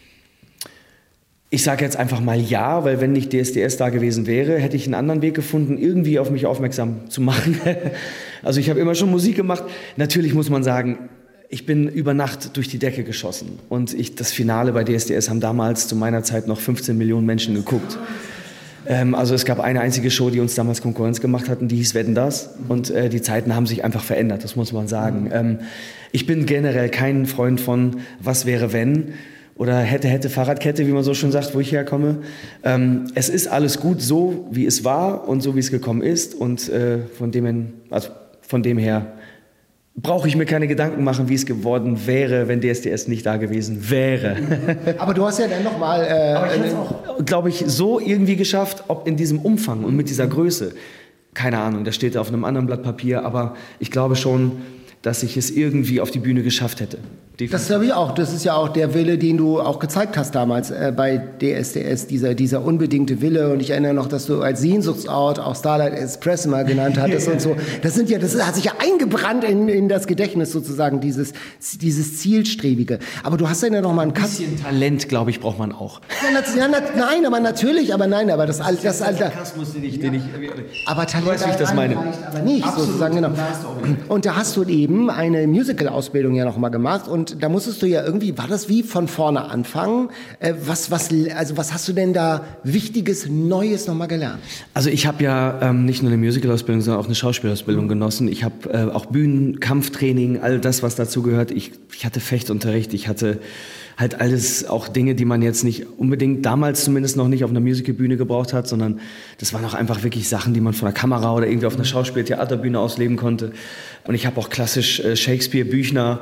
Ich sage jetzt einfach mal ja, weil wenn nicht D S D S da gewesen wäre, hätte ich einen anderen Weg gefunden, irgendwie auf mich aufmerksam zu machen. Also ich habe immer schon Musik gemacht. Natürlich muss man sagen, ich bin über Nacht durch die Decke geschossen. Und ich, das Finale bei D S D S haben damals zu meiner Zeit noch fünfzehn Millionen Menschen geguckt. Ähm, also es gab eine einzige Show, die uns damals Konkurrenz gemacht hat, und die hieß Wetten, das? Und äh, die Zeiten haben sich einfach verändert, das muss man sagen. Ähm, ich bin generell kein Freund von was wäre wenn oder hätte, hätte Fahrradkette, wie man so schon sagt, wo ich herkomme. Ähm, es ist alles gut so, wie es war und so, wie es gekommen ist. Und äh, von, dem, also von dem her brauche ich mir keine Gedanken machen, wie es geworden wäre, wenn D S D S nicht da gewesen wäre. Aber du hast ja dann nochmal... Äh, Aber ich habe es auch, glaube ich, so irgendwie geschafft, ob in diesem Umfang und mit dieser Größe. Keine Ahnung, das steht auf einem anderen Blatt Papier, aber ich glaube schon, dass ich es irgendwie auf die Bühne geschafft hätte. Definitiv. Das glaube ich auch. Das ist ja auch der Wille, den du auch gezeigt hast damals äh, bei D S D S, dieser, dieser unbedingte Wille. Und ich erinnere noch, dass du als Sehnsuchtsort auch Starlight Express mal genannt hattest und so. Das sind ja, das hat sich ja eingebrannt in, in das Gedächtnis sozusagen, dieses, dieses Zielstrebige. Aber du hast ja noch mal ein bisschen Talent, glaube ich, braucht man auch. Ja, na, ja, na, nein, aber natürlich, aber nein, aber das Alter, das Alter. Sarkasmus, den ich, den ich, aber Talent, du weißt, wie ich das meine. Aber nicht, absolut, sozusagen, genau. Und da hast du eben eine Musical-Ausbildung ja noch mal gemacht und da musstest du ja irgendwie, war das wie von vorne anfangen? Äh, was, was, also was hast du denn da Wichtiges, Neues noch mal gelernt? Also ich habe ja ähm, nicht nur eine Musical-Ausbildung, sondern auch eine Schauspielausbildung genossen. Ich habe äh, auch Bühnen, Kampftraining, all das, was dazu gehört. Ich, ich hatte Fechtunterricht, ich hatte halt alles, auch Dinge, die man jetzt nicht unbedingt, damals zumindest noch nicht auf einer Musicalbühne gebraucht hat, sondern das waren auch einfach wirklich Sachen, die man von der Kamera oder irgendwie auf einer Schauspiel-Theaterbühne ausleben konnte. Und ich habe auch klassisch äh, Shakespeare, Büchner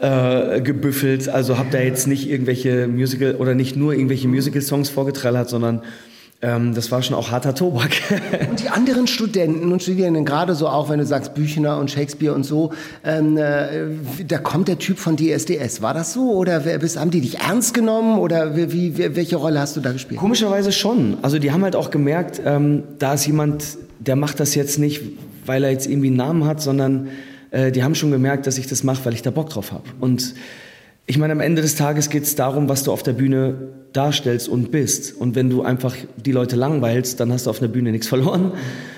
äh, gebüffelt, also habe da jetzt nicht irgendwelche Musical oder nicht nur irgendwelche Musical-Songs vorgetrellert, sondern ähm, das war schon auch harter Tobak. Und die anderen Studenten und Studierenden, gerade so auch, wenn du sagst Büchner und Shakespeare und so, ähm, äh, da kommt der Typ von D S D S. War das so? Oder wer, bist, haben die dich ernst genommen? Oder wie, wie, welche Rolle hast du da gespielt? Komischerweise schon. Also die haben halt auch gemerkt, ähm, da ist jemand, der macht das jetzt nicht, weil er jetzt irgendwie einen Namen hat, sondern äh, die haben schon gemerkt, dass ich das mache, weil ich da Bock drauf habe. Und ich meine, am Ende des Tages geht es darum, was du auf der Bühne darstellst und bist. Und wenn du einfach die Leute langweilst, dann hast du auf der Bühne nichts verloren.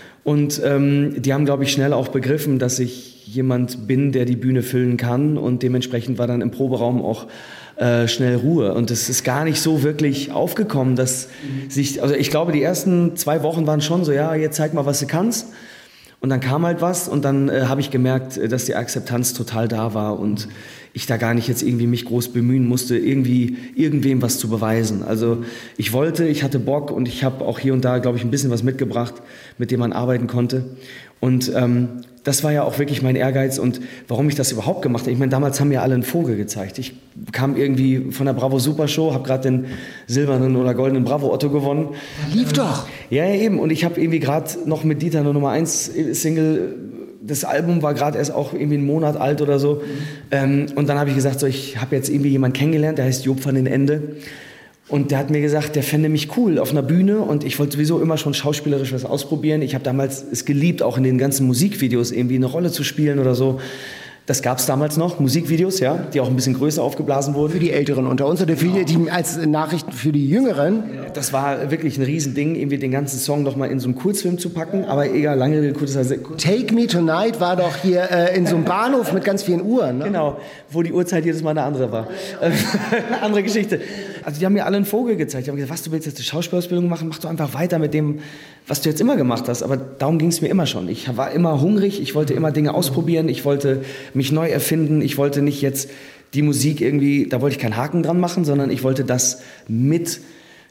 Und ähm, die haben, glaube ich, schnell auch begriffen, dass ich jemand bin, der die Bühne füllen kann. Und dementsprechend war dann im Proberaum auch äh, schnell Ruhe. Und es ist gar nicht so wirklich aufgekommen, dass sich, also ich glaube, die ersten zwei Wochen waren schon so, ja, jetzt zeig mal, was du kannst. Und dann kam halt was und dann äh, habe ich gemerkt, dass die Akzeptanz total da war und ich da gar nicht jetzt irgendwie mich groß bemühen musste, irgendwie irgendwem was zu beweisen. Also ich wollte, ich hatte Bock und ich habe auch hier und da, glaube ich, ein bisschen was mitgebracht, mit dem man arbeiten konnte. Und ähm, das war ja auch wirklich mein Ehrgeiz und warum ich das überhaupt gemacht habe. Ich meine, damals haben mir alle einen Vogel gezeigt. Ich kam irgendwie von der Bravo Super Show, habe gerade den silbernen oder goldenen Bravo Otto gewonnen. Lief doch. Ja, ja eben. Und ich habe irgendwie gerade noch mit Dieter eine Nummer eins Single. Das Album war gerade erst auch irgendwie einen Monat alt oder so. Mhm. Ähm, und dann habe ich gesagt, so, ich habe jetzt irgendwie jemanden kennengelernt, der heißt Job van den Ende. Und der hat mir gesagt, der fände mich cool auf einer Bühne. Und ich wollte sowieso immer schon schauspielerisch was ausprobieren. Ich habe damals es geliebt, auch in den ganzen Musikvideos irgendwie eine Rolle zu spielen oder so. Das gab es damals noch, Musikvideos, ja, die auch ein bisschen größer aufgeblasen wurden. Für die Älteren unter uns oder für die, die als Nachrichten für die Jüngeren. Das war wirklich ein Riesending, irgendwie den ganzen Song noch mal in so einen Kurzfilm zu packen. Aber egal, lange, kurzer... Take Me Tonight war doch hier äh, in so einem Bahnhof mit ganz vielen Uhren, ne? Genau, wo die Uhrzeit jedes Mal eine andere war. Eine andere Geschichte. Also die haben mir alle einen Vogel gezeigt. Die haben gesagt, was, du willst jetzt eine Schauspielausbildung machen? Mach doch einfach weiter mit dem, was du jetzt immer gemacht hast. Aber darum ging es mir immer schon. Ich war immer hungrig, ich wollte immer Dinge ausprobieren, ich wollte mich neu erfinden. Ich wollte nicht jetzt die Musik irgendwie, da wollte ich keinen Haken dran machen, sondern ich wollte das mit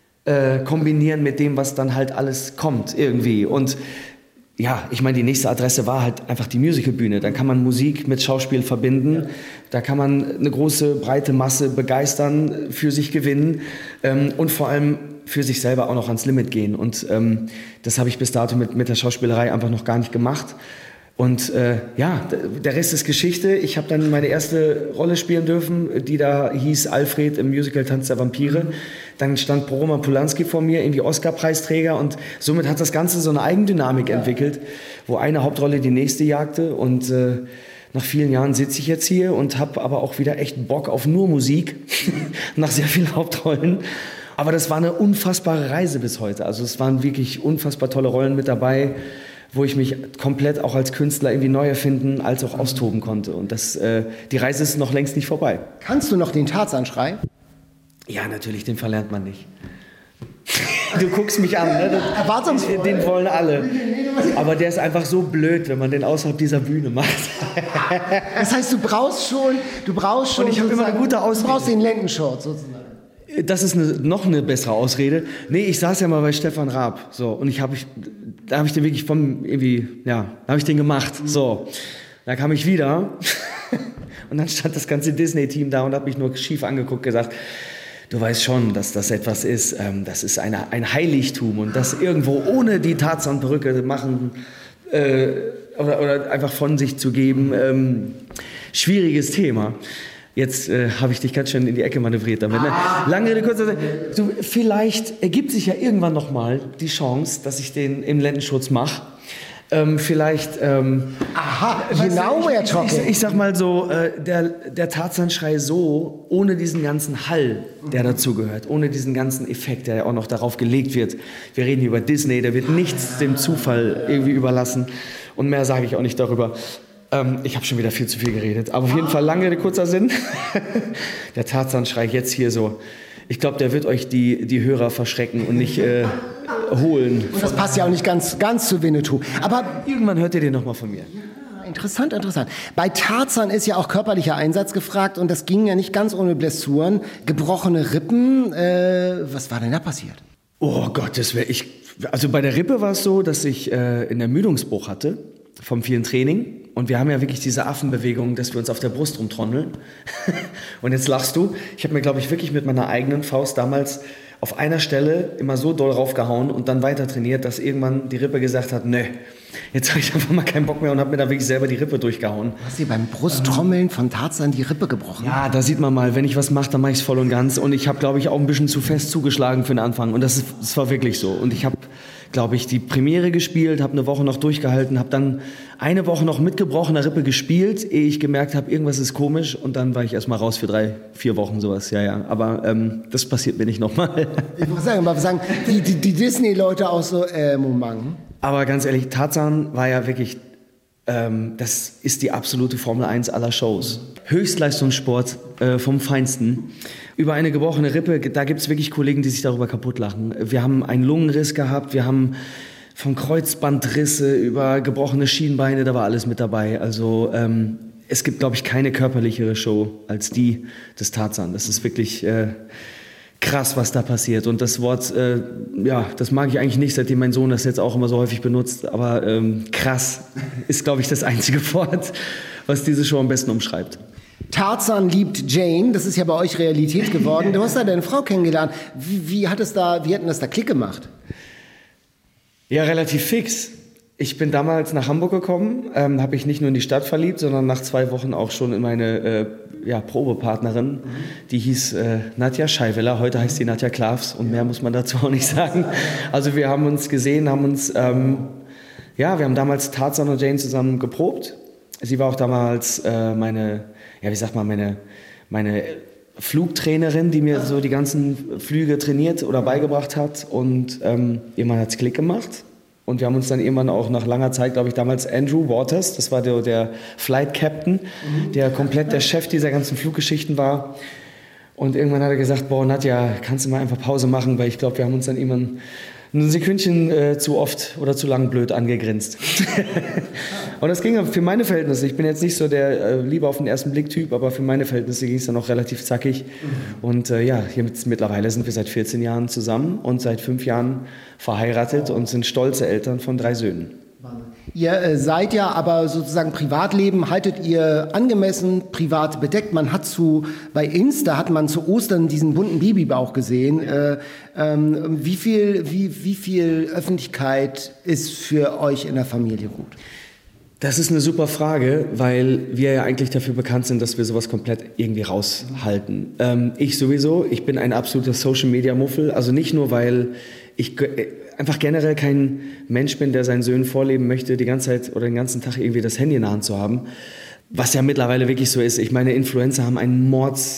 äh, kombinieren mit dem, was dann halt alles kommt irgendwie. Und ja, ich meine, die nächste Adresse war halt einfach die Musicalbühne. Dann kann man Musik mit Schauspiel verbinden. Da kann man eine große, breite Masse begeistern, für sich gewinnen ähm, und vor allem für sich selber auch noch ans Limit gehen. Und ähm, das habe ich bis dato mit, mit der Schauspielerei einfach noch gar nicht gemacht. Und äh, ja, der Rest ist Geschichte. Ich habe dann meine erste Rolle spielen dürfen, die da hieß Alfred im Musical Tanz der Vampire. Dann stand Roman Polanski vor mir, irgendwie Oscar-Preisträger. Und somit hat das Ganze so eine Eigendynamik entwickelt, wo eine Hauptrolle die nächste jagte. Und äh, nach vielen Jahren sitze ich jetzt hier und habe aber auch wieder echt Bock auf nur Musik, nach sehr vielen Hauptrollen. Aber das war eine unfassbare Reise bis heute. Also es waren wirklich unfassbar tolle Rollen mit dabei, wo ich mich komplett auch als Künstler irgendwie neu erfinden, als auch austoben konnte. Und das, äh, die Reise ist noch längst nicht vorbei. Kannst du noch den Tarzan-Schrei? Ja, natürlich, den verlernt man nicht. Du guckst mich an, ne? Erwartungsvoll. Den wollen alle. Aber der ist einfach so blöd, wenn man den außerhalb dieser Bühne macht. Das heißt, du brauchst schon, du brauchst schon. Und ich habe immer eine gute Ausrede. Du brauchst den Lendenshort sozusagen. Das ist eine, noch eine bessere Ausrede. Nee, ich saß ja mal bei Stefan Raab, so, und ich habe, ich, da habe ich den wirklich vom, irgendwie, ja, da habe ich den gemacht, so. Da kam ich wieder und dann stand das ganze Disney-Team da und hat mich nur schief angeguckt, gesagt, du weißt schon, dass das etwas ist, ähm, das ist eine, ein Heiligtum und das irgendwo ohne die Tarzan-Perücke machen äh, oder, oder einfach von sich zu geben, ähm, schwieriges Thema. Jetzt äh, habe ich dich ganz schön in die Ecke manövriert damit. Ne? Lange Rede, kurzer Zeit. Du, vielleicht ergibt sich ja irgendwann noch mal die Chance, dass ich den im Lendenschutz mache. Ähm, vielleicht... Ähm, Aha, genau, we're talking. Ich, ich sag mal so, äh, der, der Tarzan-Schrei so, ohne diesen ganzen Hall, der dazugehört, ohne diesen ganzen Effekt, der ja auch noch darauf gelegt wird. Wir reden hier über Disney, da wird nichts dem Zufall irgendwie überlassen. Und mehr sage ich auch nicht darüber. Ähm, ich habe schon wieder viel zu viel geredet. Aber auf jeden Fall lange, kurzer Sinn. Der Tarzan-Schrei jetzt hier so. Ich glaube, der wird euch die, die Hörer verschrecken und nicht äh, holen. Und das passt ja auch nicht ganz, ganz zu Winnetou. Aber irgendwann hört ihr den noch mal von mir. Interessant, interessant. Bei Tarzan ist ja auch körperlicher Einsatz gefragt und das ging ja nicht ganz ohne Blessuren. Gebrochene Rippen, äh, was war denn da passiert? Oh Gott, das wäre ich. Also bei der Rippe war es so, dass ich äh, einen Ermüdungsbruch hatte vom vielen Training. Und wir haben ja wirklich diese Affenbewegung, dass wir uns auf der Brust rumtrondeln. Und jetzt lachst du. Ich habe mir, glaube ich, wirklich mit meiner eigenen Faust damals auf einer Stelle immer so doll raufgehauen und dann weiter trainiert, dass irgendwann die Rippe gesagt hat, nö, jetzt habe ich einfach mal keinen Bock mehr und habe mir da wirklich selber die Rippe durchgehauen. Hast du beim Brusttrommeln von Tarzan die Rippe gebrochen? Ja, da sieht man mal, wenn ich was mache, dann mache ich es voll und ganz. Und ich habe, glaube ich, auch ein bisschen zu fest zugeschlagen für den Anfang. Und das, ist, das war wirklich so. Und ich habe, glaube ich, die Premiere gespielt, habe eine Woche noch durchgehalten, habe dann eine Woche noch mit gebrochener Rippe gespielt, ehe ich gemerkt habe, irgendwas ist komisch. Und dann war ich erst mal raus für drei, vier Wochen sowas. Ja, ja. Aber ähm, das passiert mir nicht nochmal. Ich muss sagen, mal sagen die, die, die Disney-Leute auch so, äh, Moment. Aber ganz ehrlich, Tarzan war ja wirklich, ähm, das ist die absolute Formel eins aller Shows. Höchstleistungssport äh, vom Feinsten. Über eine gebrochene Rippe, da gibt es wirklich Kollegen, die sich darüber kaputt lachen. Wir haben einen Lungenriss gehabt, wir haben von Kreuzbandrisse über gebrochene Schienbeine, da war alles mit dabei. Also ähm, es gibt, glaube ich, keine körperlichere Show als die des Tarzan. Das ist wirklich äh, krass, was da passiert. Und das Wort, äh, ja, das mag ich eigentlich nicht, seitdem mein Sohn das jetzt auch immer so häufig benutzt. Aber ähm, krass ist, glaube ich, das einzige Wort, was diese Show am besten umschreibt. Tarzan liebt Jane, das ist ja bei euch Realität geworden. Du hast da deine Frau kennengelernt. Wie, wie hat es da, wie hat denn das da Klick gemacht? Ja, relativ fix. Ich bin damals nach Hamburg gekommen, ähm, habe ich nicht nur in die Stadt verliebt, sondern nach zwei Wochen auch schon in meine äh, ja, Probepartnerin. Mhm. Die hieß äh, Nadja Scheiweller, heute heißt sie Nadja Klavs und mehr muss man dazu auch nicht sagen. Also wir haben uns gesehen, haben uns, ähm, ja, wir haben damals Tarzan und Jane zusammen geprobt. Sie war auch damals äh, meine, ja, wie sagt man, meine, meine Flugtrainerin, die mir so die ganzen Flüge trainiert oder beigebracht hat. Und ähm, irgendwann hat es Klick gemacht. Und wir haben uns dann irgendwann auch nach langer Zeit, glaube ich, damals Andrew Waters, das war der, der Flight Captain, mhm. der komplett der Chef dieser ganzen Fluggeschichten war. Und irgendwann hat er gesagt, boah, Nadja, kannst du mal einfach Pause machen, weil ich glaube, wir haben uns dann irgendwann ein Sekündchen äh, zu oft oder zu lang blöd angegrinst. Und das ging für meine Verhältnisse, ich bin jetzt nicht so der äh, Liebe auf den ersten Blick Typ, aber für meine Verhältnisse ging es dann auch relativ zackig. Mhm. Und äh, ja, hier mit, mittlerweile sind wir seit vierzehn Jahren zusammen und seit fünf Jahren verheiratet und sind stolze Eltern von drei Söhnen. Ihr äh, seid ja aber sozusagen Privatleben, haltet ihr angemessen privat bedeckt. Man hat zu, bei Insta hat man zu Ostern diesen bunten Babybauch gesehen. Äh, ähm, wie viel, wie, wie viel Öffentlichkeit ist für euch in der Familie gut? Das ist eine super Frage, weil wir ja eigentlich dafür bekannt sind, dass wir sowas komplett irgendwie raushalten. Ähm, ich sowieso, ich bin ein absoluter Social-Media-Muffel. Also nicht nur, weil ich äh, einfach generell kein Mensch bin, der seinen Söhnen vorleben möchte, die ganze Zeit oder den ganzen Tag irgendwie das Handy in der Hand zu haben. Was ja mittlerweile wirklich so ist. Ich meine, Influencer haben einen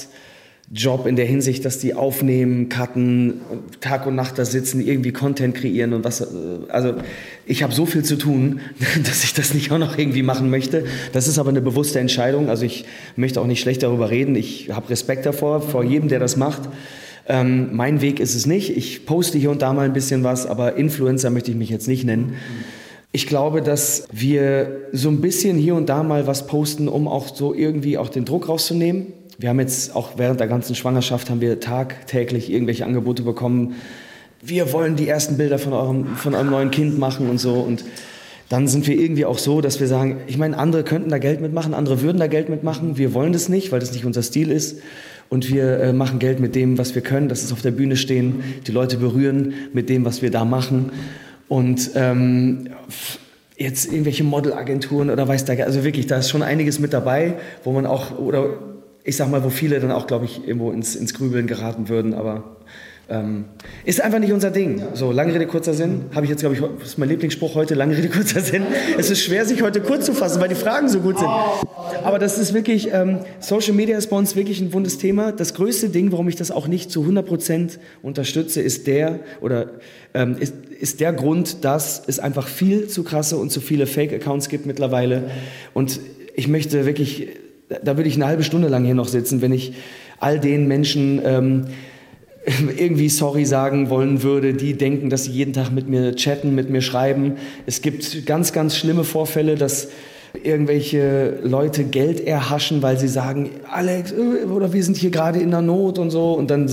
Mordsjob in der Hinsicht, dass die aufnehmen, cutten, Tag und Nacht da sitzen, irgendwie Content kreieren und was. Also ich habe so viel zu tun, dass ich das nicht auch noch irgendwie machen möchte. Das ist aber eine bewusste Entscheidung. Also ich möchte auch nicht schlecht darüber reden. Ich habe Respekt davor, vor jedem, der das macht. Ähm, mein Weg ist es nicht. Ich poste hier und da mal ein bisschen was, aber Influencer möchte ich mich jetzt nicht nennen. Ich glaube, dass wir so ein bisschen hier und da mal was posten, um auch so irgendwie auch den Druck rauszunehmen. Wir haben jetzt auch während der ganzen Schwangerschaft haben wir tagtäglich irgendwelche Angebote bekommen. Wir wollen die ersten Bilder von eurem, von eurem neuen Kind machen und so. Und dann sind wir irgendwie auch so, dass wir sagen, ich meine, andere könnten da Geld mitmachen, andere würden da Geld mitmachen. Wir wollen das nicht, weil das nicht unser Stil ist. Und wir äh, machen Geld mit dem, was wir können. Das ist auf der Bühne stehen, die Leute berühren mit dem, was wir da machen. Und ähm, jetzt irgendwelche Modelagenturen oder weiß der, also wirklich, da ist schon einiges mit dabei, wo man auch, oder ich sag mal, wo viele dann auch, glaube ich, irgendwo ins, ins Grübeln geraten würden, aber ähm, ist einfach nicht unser Ding. So, lange Rede, kurzer Sinn, habe ich jetzt, glaube ich, das ist mein Lieblingsspruch heute, lange Rede, kurzer Sinn. Es ist schwer, sich heute kurz zu fassen, weil die Fragen so gut sind. Aber das ist wirklich, ähm, Social Media ist bei uns wirklich ein wundes Thema. Das größte Ding, warum ich das auch nicht zu hundert Prozent unterstütze, ist der, oder ähm, ist, ist der Grund, dass es einfach viel zu krasse und zu viele Fake-Accounts gibt mittlerweile. Und ich möchte wirklich, da würde ich eine halbe Stunde lang hier noch sitzen, wenn ich all den Menschen ähm, irgendwie sorry sagen wollen würde, die denken, dass sie jeden Tag mit mir chatten, mit mir schreiben. Es gibt ganz, ganz schlimme Vorfälle, dass irgendwelche Leute Geld erhaschen, weil sie sagen, Alex, oder wir sind hier gerade in der Not und so. Und dann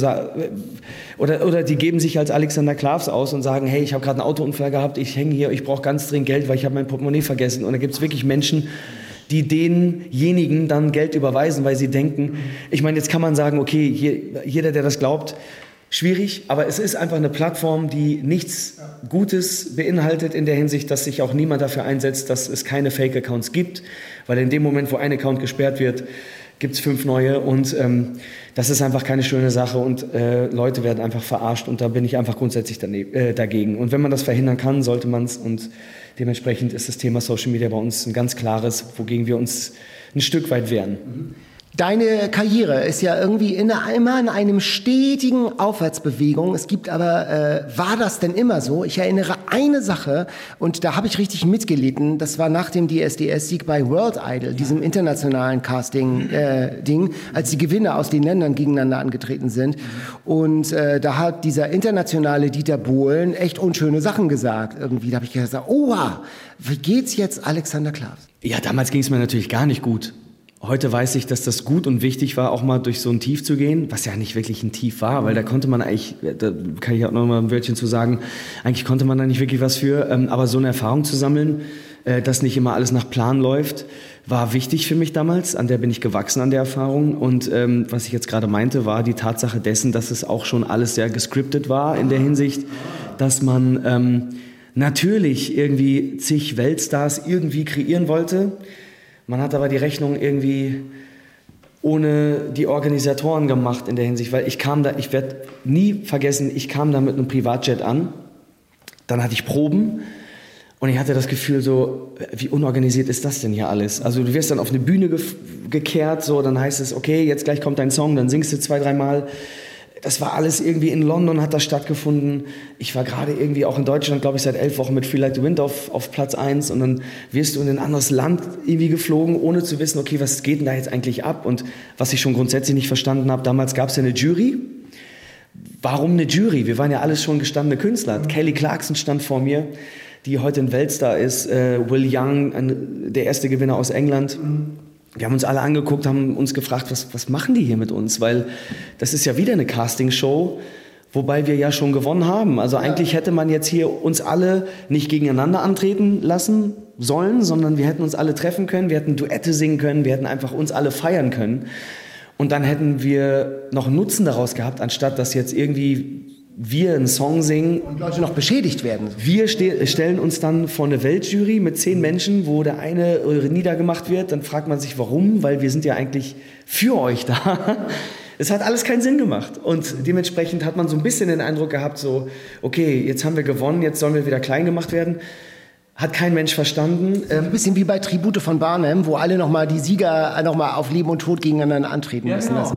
oder, oder die geben sich als Alexander Klavs aus und sagen, hey, ich habe gerade einen Autounfall gehabt, ich hänge hier, ich brauche ganz dringend Geld, weil ich habe mein Portemonnaie vergessen. Und da gibt es wirklich Menschen, die denjenigen dann Geld überweisen, weil sie denken, ich meine, jetzt kann man sagen, okay, jeder, der das glaubt, schwierig, aber es ist einfach eine Plattform, die nichts Gutes beinhaltet in der Hinsicht, dass sich auch niemand dafür einsetzt, dass es keine Fake-Accounts gibt, weil in dem Moment, wo ein Account gesperrt wird, gibt es fünf neue und ähm, das ist einfach keine schöne Sache und äh, Leute werden einfach verarscht und da bin ich einfach grundsätzlich daneben, äh, dagegen. Und wenn man das verhindern kann, sollte man es und dementsprechend ist das Thema Social Media bei uns ein ganz klares, wogegen wir uns ein Stück weit wehren. Deine Karriere ist ja irgendwie in, immer in einem stetigen Aufwärtsbewegung. Es gibt aber, äh, war das denn immer so? Ich erinnere eine Sache und da habe ich richtig mitgelitten. Das war nach dem D S D S-Sieg bei World Idol, diesem internationalen Casting-Ding, äh, als die Gewinner aus den Ländern gegeneinander angetreten sind. Und äh, da hat dieser internationale Dieter Bohlen echt unschöne Sachen gesagt. Irgendwie, da habe ich gesagt, oha, wie geht's jetzt Alexander Klavs? Ja, damals ging es mir natürlich gar nicht gut. Heute weiß ich, dass das gut und wichtig war, auch mal durch so ein Tief zu gehen, was ja nicht wirklich ein Tief war, weil da konnte man eigentlich, da kann ich auch noch mal ein Wörtchen zu sagen, eigentlich konnte man da nicht wirklich was für, aber so eine Erfahrung zu sammeln, dass nicht immer alles nach Plan läuft, war wichtig für mich damals, an der bin ich gewachsen, an der Erfahrung und ähm, was ich jetzt gerade meinte, war die Tatsache dessen, dass es auch schon alles sehr gescriptet war in der Hinsicht, dass man ähm, natürlich irgendwie zig Weltstars irgendwie kreieren wollte. Man hat aber die Rechnung irgendwie ohne die Organisatoren gemacht in der Hinsicht, weil ich kam da, ich werde nie vergessen, ich kam da mit einem Privatjet an, dann hatte ich Proben und ich hatte das Gefühl so, wie unorganisiert ist das denn hier alles? Also du wirst dann auf eine Bühne ge- gekehrt, so, dann heißt es, okay, jetzt gleich kommt dein Song, dann singst du zwei, dreimal. Das war alles irgendwie in London, hat das stattgefunden. Ich war gerade irgendwie auch in Deutschland, glaube ich, seit elf Wochen mit Feel Like the Wind auf, auf Platz eins. Und dann wirst du in ein anderes Land irgendwie geflogen, ohne zu wissen, okay, was geht denn da jetzt eigentlich ab? Und was ich schon grundsätzlich nicht verstanden habe, damals gab es ja eine Jury. Warum eine Jury? Wir waren ja alles schon gestandene Künstler. Mhm. Kelly Clarkson stand vor mir, die heute ein Weltstar ist. Äh, Will Young, ein, der erste Gewinner aus England. Mhm. Wir haben uns alle angeguckt, haben uns gefragt, was, was machen die hier mit uns? Weil das ist ja wieder eine Castingshow, wobei wir ja schon gewonnen haben. Also eigentlich hätte man jetzt hier uns alle nicht gegeneinander antreten lassen sollen, sondern wir hätten uns alle treffen können, wir hätten Duette singen können, wir hätten einfach uns alle feiern können. Und dann hätten wir noch einen Nutzen daraus gehabt, anstatt dass jetzt irgendwie wir einen Song singen. Und Leute noch beschädigt werden. Wir ste- stellen uns dann vor eine Weltjury mit zehn Menschen, wo der eine niedergemacht wird. Dann fragt man sich, warum? Weil wir sind ja eigentlich für euch da. Es hat alles keinen Sinn gemacht. Und dementsprechend hat man so ein bisschen den Eindruck gehabt, so, okay, jetzt haben wir gewonnen, jetzt sollen wir wieder klein gemacht werden. Hat kein Mensch verstanden. Ein bisschen wie bei Tribute von Barnum, wo alle nochmal die Sieger nochmal auf Leben und Tod gegeneinander antreten müssen. Ja, genau.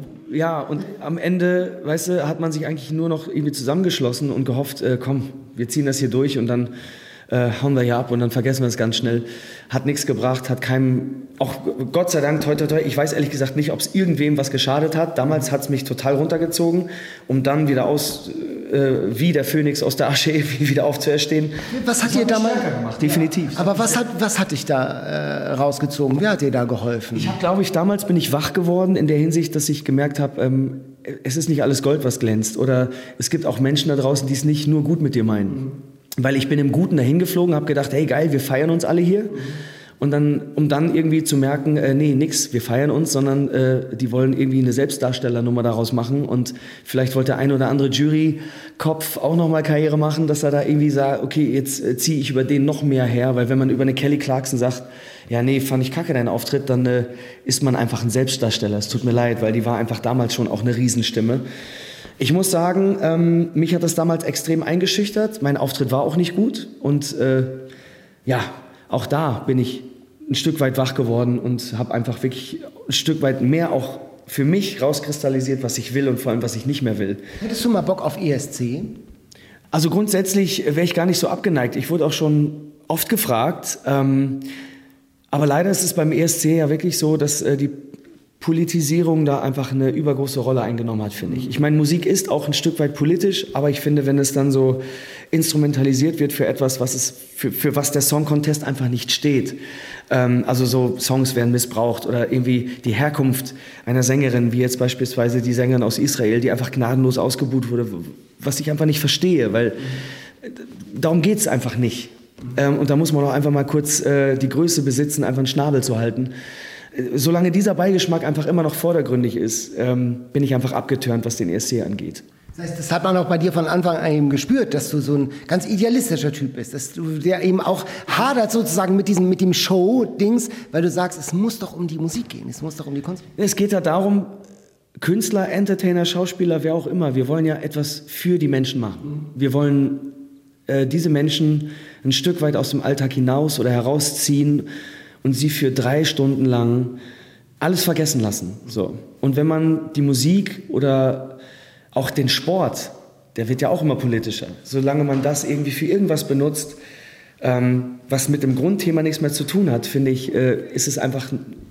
Ja, und am Ende, weißt du, hat man sich eigentlich nur noch irgendwie zusammengeschlossen und gehofft, äh, komm, wir ziehen das hier durch und dann äh, hauen wir hier ab und dann vergessen wir es ganz schnell. Hat nichts gebracht, hat keinem, auch Gott sei Dank, toi, toi, toi, ich weiß ehrlich gesagt nicht, ob es irgendwem was geschadet hat. Damals hat es mich total runtergezogen, um dann wieder aus, äh, wie der Phönix aus der Asche wieder aufzuerstehen. Was hat dir damals gemacht? Definitiv. Aber was hat, was hat dich da äh, rausgezogen? Wer hat dir da geholfen? Ich habe, glaube ich, damals bin ich wach geworden in der Hinsicht, dass ich gemerkt habe, ähm, es ist nicht alles Gold, was glänzt. Oder es gibt auch Menschen da draußen, die es nicht nur gut mit dir meinen. Weil ich bin im Guten dahin geflogen, habe gedacht, hey geil, wir feiern uns alle hier. Und dann, um dann irgendwie zu merken, äh, nee, nix, wir feiern uns, sondern äh, die wollen irgendwie eine Selbstdarstellernummer daraus machen. Und vielleicht wollte der ein oder andere Jurykopf auch nochmal Karriere machen, dass er da irgendwie sagt, okay, jetzt äh, ziehe ich über den noch mehr her. Weil wenn man über eine Kelly Clarkson sagt, ja nee, fand ich kacke deinen Auftritt, dann äh, ist man einfach ein Selbstdarsteller. Es tut mir leid, weil die war einfach damals schon auch eine Riesenstimme. Ich muss sagen, ähm, mich hat das damals extrem eingeschüchtert. Mein Auftritt war auch nicht gut. Und äh, ja, auch da bin ich ein Stück weit wach geworden und habe einfach wirklich ein Stück weit mehr auch für mich rauskristallisiert, was ich will und vor allem, was ich nicht mehr will. Hättest du mal Bock auf E S C? Also grundsätzlich wäre ich gar nicht so abgeneigt. Ich wurde auch schon oft gefragt. Ähm, aber leider ist es beim E S C ja wirklich so, dass äh, die Politisierung da einfach eine übergroße Rolle eingenommen hat, finde ich. Ich meine, Musik ist auch ein Stück weit politisch, aber ich finde, wenn es dann so instrumentalisiert wird für etwas, was es für, für was der Song Contest einfach nicht steht, ähm, also so Songs werden missbraucht oder irgendwie die Herkunft einer Sängerin, wie jetzt beispielsweise die Sängerin aus Israel, die einfach gnadenlos ausgebuht wurde, was ich einfach nicht verstehe, weil darum geht's einfach nicht. Ähm, und da muss man auch einfach mal kurz äh, die Größe besitzen, einfach einen Schnabel zu halten. Solange dieser Beigeschmack einfach immer noch vordergründig ist, ähm, bin ich einfach abgetürnt, was den E S C angeht. Das heißt, das hat man auch bei dir von Anfang an eben gespürt, dass du so ein ganz idealistischer Typ bist, dass du der eben auch hadert sozusagen mit diesem mit dem Show-Dings, weil du sagst, es muss doch um die Musik gehen, es muss doch um die Kunst gehen. Es geht ja darum, Künstler, Entertainer, Schauspieler, wer auch immer, wir wollen ja etwas für die Menschen machen. Wir wollen äh, diese Menschen ein Stück weit aus dem Alltag hinaus oder herausziehen und sie für drei Stunden lang alles vergessen lassen. So. Und wenn man die Musik oder auch den Sport, der wird ja auch immer politischer. Solange man das irgendwie für irgendwas benutzt, ähm, was mit dem Grundthema nichts mehr zu tun hat, finde ich, äh, ist es einfach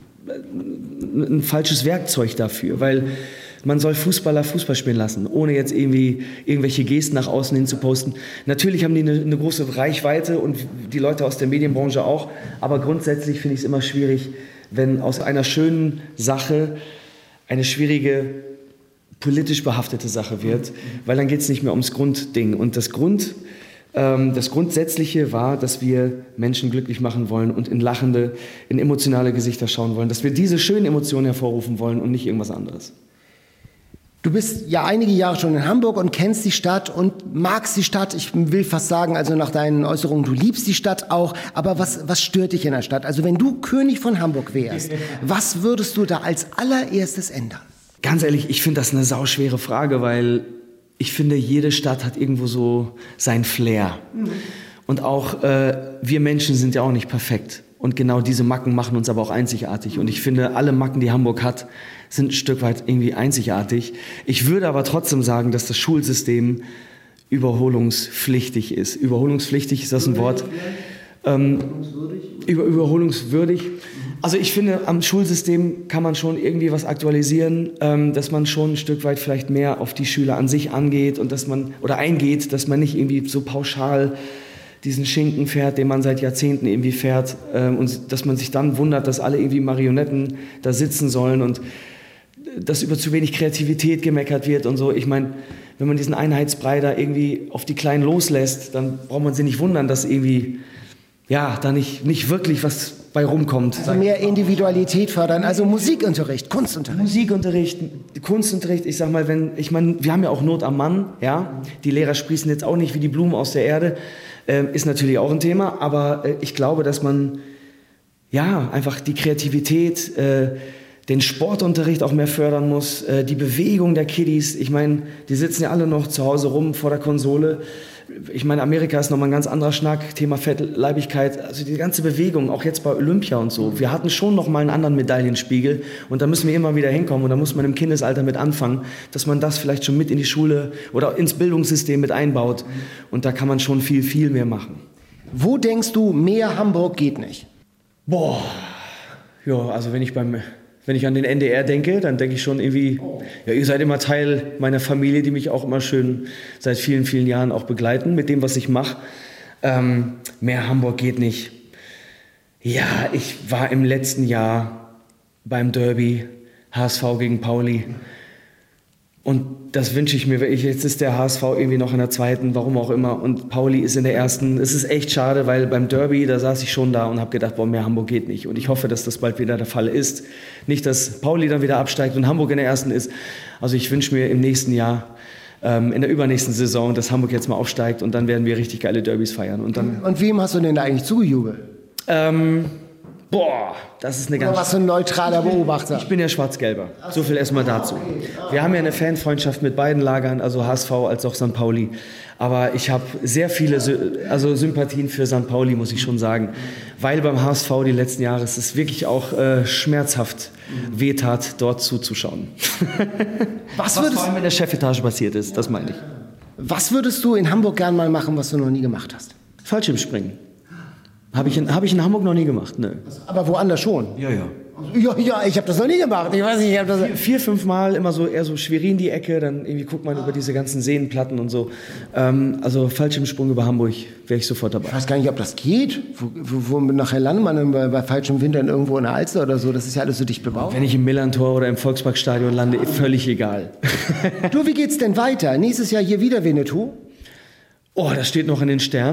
ein, ein falsches Werkzeug dafür. Weil man soll Fußballer Fußball spielen lassen, ohne jetzt irgendwie irgendwelche Gesten nach außen hin zu posten. Natürlich haben die eine, eine große Reichweite und die Leute aus der Medienbranche auch. Aber grundsätzlich finde ich es immer schwierig, wenn aus einer schönen Sache eine schwierige politisch behaftete Sache wird, weil dann geht es nicht mehr ums Grundding. Und das, Grund, ähm, das Grundsätzliche war, dass wir Menschen glücklich machen wollen und in lachende, in emotionale Gesichter schauen wollen, dass wir diese schönen Emotionen hervorrufen wollen und nicht irgendwas anderes. Du bist ja einige Jahre schon in Hamburg und kennst die Stadt und magst die Stadt. Ich will fast sagen, also nach deinen Äußerungen, du liebst die Stadt auch. Aber was, was stört dich in der Stadt? Also wenn du König von Hamburg wärst, was würdest du da als allererstes ändern? Ganz ehrlich, ich finde das eine sauschwere Frage, weil ich finde, jede Stadt hat irgendwo so sein Flair. Und auch äh, wir Menschen sind ja auch nicht perfekt. Und genau diese Macken machen uns aber auch einzigartig. Und ich finde, alle Macken, die Hamburg hat, sind ein Stück weit irgendwie einzigartig. Ich würde aber trotzdem sagen, dass das Schulsystem überholungspflichtig ist. Überholungspflichtig, ist das ein Wort? Ähm, über, überholungswürdig. Also ich finde, am Schulsystem kann man schon irgendwie was aktualisieren, ähm, dass man schon ein Stück weit vielleicht mehr auf die Schüler an sich angeht und dass man oder eingeht, dass man nicht irgendwie so pauschal diesen Schinken fährt, den man seit Jahrzehnten irgendwie fährt, ähm, und dass man sich dann wundert, dass alle irgendwie Marionetten da sitzen sollen und dass über zu wenig Kreativität gemeckert wird und so. Ich meine, wenn man diesen Einheitsbrei da irgendwie auf die Kleinen loslässt, dann braucht man sich nicht wundern, dass irgendwie ja, da nicht, nicht wirklich was bei rumkommt. Also mehr Individualität fördern, also Musikunterricht, Kunstunterricht. Musikunterricht, Kunstunterricht, ich sag mal, wenn, ich meine, wir haben ja auch Not am Mann, ja. Die Lehrer sprießen jetzt auch nicht wie die Blumen aus der Erde, äh, ist natürlich auch ein Thema, aber äh, ich glaube, dass man, ja, einfach die Kreativität, äh, den Sportunterricht auch mehr fördern muss, äh, die Bewegung der Kiddies, ich meine, die sitzen ja alle noch zu Hause rum vor der Konsole. Ich meine, Amerika ist nochmal ein ganz anderer Schnack, Thema Fettleibigkeit, also die ganze Bewegung, auch jetzt bei Olympia und so. Wir hatten schon nochmal einen anderen Medaillenspiegel und da müssen wir immer wieder hinkommen und da muss man im Kindesalter mit anfangen, dass man das vielleicht schon mit in die Schule oder ins Bildungssystem mit einbaut und da kann man schon viel, viel mehr machen. Wo denkst du, mehr Hamburg geht nicht? Boah, ja, also wenn ich beim... Wenn ich an den N D R denke, dann denke ich schon irgendwie, ja, ihr seid immer Teil meiner Familie, die mich auch immer schön seit vielen, vielen Jahren auch begleiten mit dem, was ich mache. Ähm, mehr Hamburg geht nicht. Ja, ich war im letzten Jahr beim Derby, H S V gegen Pauli. Und das wünsche ich mir wirklich. Jetzt ist der H S V irgendwie noch in der zweiten, warum auch immer. Und Pauli ist in der ersten. Es ist echt schade, weil beim Derby, da saß ich schon da und habe gedacht, boah, mehr Hamburg geht nicht. Und ich hoffe, dass das bald wieder der Fall ist. Nicht, dass Pauli dann wieder absteigt und Hamburg in der ersten ist. Also ich wünsche mir im nächsten Jahr, ähm, in der übernächsten Saison, dass Hamburg jetzt mal aufsteigt und dann werden wir richtig geile Derbys feiern. Und, dann, und wem hast du denn da eigentlich zugejubelt? Ähm, boah, das ist eine ganz... Oder warst du ein neutraler Beobachter? Ich bin ja Schwarz-Gelber. So viel erstmal dazu. Wir haben ja eine Fanfreundschaft mit beiden Lagern, also H S V als auch Sankt Pauli. Aber ich habe sehr viele also Sympathien für Sankt Pauli, muss ich schon sagen. Weil beim H S V die letzten Jahre es ist wirklich auch äh, schmerzhaft wehtat, dort zuzuschauen. Was, was würdest, vor allem in der Chefetage passiert ist, das meine ich. Was würdest du in Hamburg gern mal machen, was du noch nie gemacht hast? Fallschirmspringen. Habe ich, in, hab ich in Hamburg noch nie gemacht, ne. Aber woanders schon? Ja, ja. Ja, ja, ich habe das noch nie gemacht. Ich weiß nicht, ich habe das... Vier, vier, fünf Mal immer so eher so Schwerin die Ecke, dann irgendwie guckt man über diese ganzen Seenplatten und so. Ähm, also Fallschirmsprung über Hamburg wäre ich sofort dabei. Ich weiß gar nicht, ob das geht. Wo, wo, wo nachher landet man bei, bei falschem Winter irgendwo in der Alster oder so? Das ist ja alles so dicht bebaut. Wenn ich im Millantor oder im Volksparkstadion lande, völlig egal. Du, wie geht's denn weiter? Nächstes Jahr hier wieder Winnetou? Oh, das steht noch in den Sternen.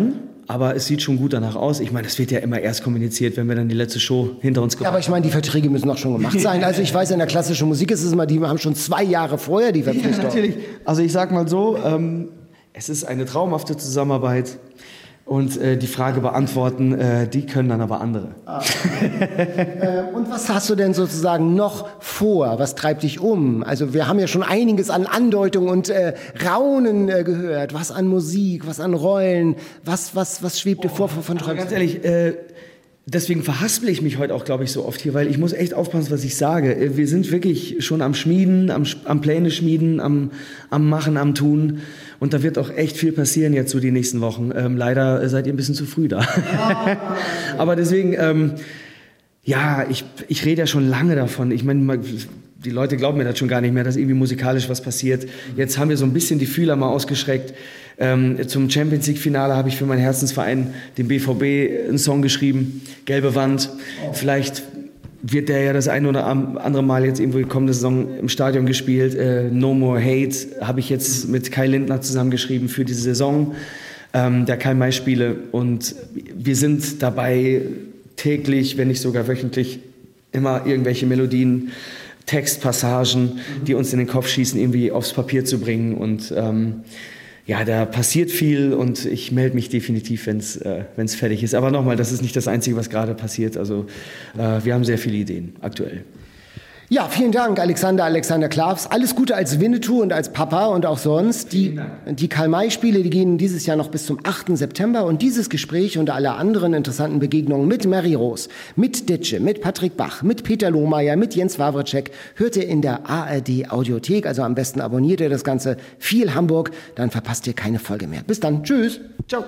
aber es sieht schon gut danach aus. Ich meine, das wird ja immer erst kommuniziert, wenn wir dann die letzte Show hinter uns gebracht haben. Ja, aber ich meine, die Verträge müssen doch schon gemacht sein. Also ich weiß, in der klassischen Musik ist es immer, die haben schon zwei Jahre vorher die Verpflichtung. Ja, natürlich. Also ich sag mal so, ähm, es ist eine traumhafte Zusammenarbeit. Und äh, die Frage beantworten, äh, die können dann aber andere. Ah. äh, und was hast du denn sozusagen noch vor? Was treibt dich um? Also wir haben ja schon einiges an Andeutungen und äh, Raunen äh, gehört. Was an Musik, was an Rollen, was, was, was schwebt dir oh, vor von Träumen? Ganz ehrlich, äh, deswegen verhaspel ich mich heute auch, glaube ich, so oft hier, weil ich muss echt aufpassen, was ich sage. Wir sind wirklich schon am Schmieden, am, am Pläne schmieden, am, am Machen, am Tun. Und da wird auch echt viel passieren jetzt so die nächsten Wochen. Ähm, leider seid ihr ein bisschen zu früh da. Aber deswegen, ähm, ja, ich, ich rede ja schon lange davon. Ich meine, die Leute glauben mir das schon gar nicht mehr, dass irgendwie musikalisch was passiert. Jetzt haben wir so ein bisschen die Fühler mal ausgestreckt. Ähm, zum Champions League Finale habe ich für meinen Herzensverein, den B V B, einen Song geschrieben. Gelbe Wand. Vielleicht wird der ja das eine oder andere Mal jetzt irgendwo kommende Saison im Stadion gespielt. Äh, No More Hate habe ich jetzt mit Kai Lindner zusammengeschrieben für diese Saison ähm, der Karl-May-Spiele. Und wir sind dabei täglich, wenn nicht sogar wöchentlich, immer irgendwelche Melodien, Textpassagen, die uns in den Kopf schießen, irgendwie aufs Papier zu bringen. Und ähm, ja, da passiert viel und ich melde mich definitiv, wenn es äh, wenn's fertig ist. Aber nochmal, das ist nicht das Einzige, was gerade passiert. Also äh, wir haben sehr viele Ideen aktuell. Ja, vielen Dank, Alexander, Alexander Klavs. Alles Gute als Winnetou und als Papa und auch sonst. Die, die Karl-May-Spiele, die gehen dieses Jahr noch bis zum achten September. Und dieses Gespräch und alle anderen interessanten Begegnungen mit Mary Rose, mit Ditsche, mit Patrick Bach, mit Peter Lohmeier, mit Jens Wawrcek hört ihr in der A R D-Audiothek. Also am besten abonniert ihr das Ganze. Viel Hamburg, dann verpasst ihr keine Folge mehr. Bis dann. Tschüss. Ciao.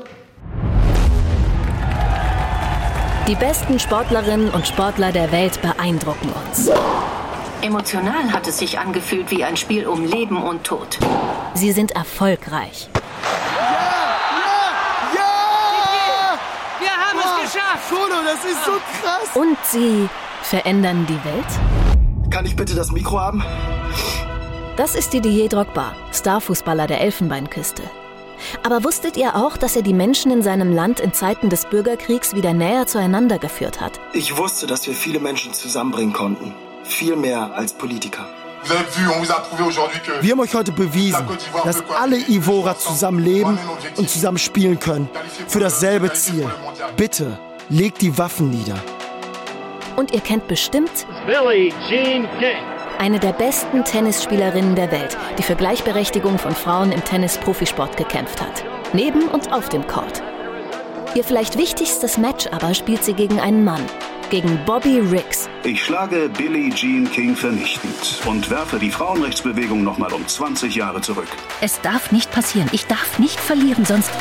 Die besten Sportlerinnen und Sportler der Welt beeindrucken uns. Emotional hat es sich angefühlt wie ein Spiel um Leben und Tod. Sie sind erfolgreich. Ja! Ja! Ja! Wir haben oh, es geschafft! Frodo, das ist so krass! Und sie verändern die Welt? Kann ich bitte das Mikro haben? Das ist Didier Drogba, Starfußballer der Elfenbeinküste. Aber wusstet ihr auch, dass er die Menschen in seinem Land in Zeiten des Bürgerkriegs wieder näher zueinander geführt hat? Ich wusste, dass wir viele Menschen zusammenbringen konnten. Viel mehr als Politiker. Wir haben euch heute bewiesen, dass alle Ivorer zusammen leben und zusammen spielen können. Für dasselbe Ziel. Bitte, legt die Waffen nieder. Und ihr kennt bestimmt Billie Jean King, eine der besten Tennisspielerinnen der Welt, die für Gleichberechtigung von Frauen im Tennis-Profisport gekämpft hat. Neben und auf dem Court. Ihr vielleicht wichtigstes Match aber spielt sie gegen einen Mann. Gegen Bobby Riggs. Ich schlage Billie Jean King vernichtend und werfe die Frauenrechtsbewegung noch mal um zwanzig Jahre zurück. Es darf nicht passieren. Ich darf nicht verlieren, sonst...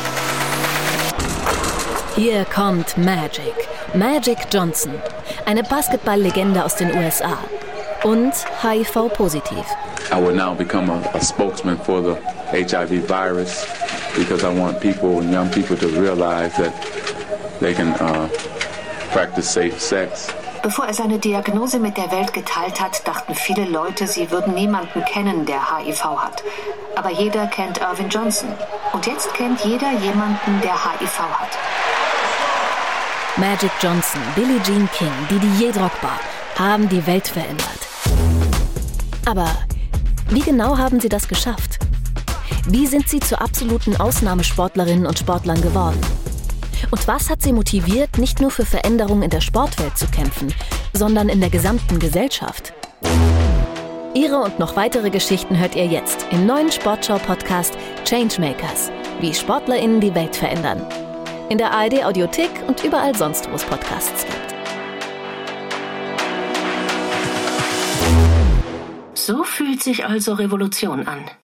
Hier kommt Magic. Magic Johnson. Eine Basketball-Legende aus den U S A. Und H I V-positiv. I will now become a, a spokesman for the H I V virus because I want people and young people to realize that they can uh, practice safe sex. Bevor er seine Diagnose mit der Welt geteilt hat, dachten viele Leute, sie würden niemanden kennen, der H I V hat. Aber jeder kennt Irvin Johnson. Und jetzt kennt jeder jemanden, der H I V hat. Magic Johnson, Billie Jean King, Didier Drogba haben die Welt verändert. Aber wie genau haben sie das geschafft? Wie sind sie zu absoluten Ausnahmesportlerinnen und Sportlern geworden? Und was hat sie motiviert, nicht nur für Veränderungen in der Sportwelt zu kämpfen, sondern in der gesamten Gesellschaft? Ihre und noch weitere Geschichten hört ihr jetzt im neuen Sportschau-Podcast Changemakers, wie SportlerInnen die Welt verändern. In der A R D-Audiothek und überall sonst, wo es Podcasts gibt. So fühlt sich also Revolution an.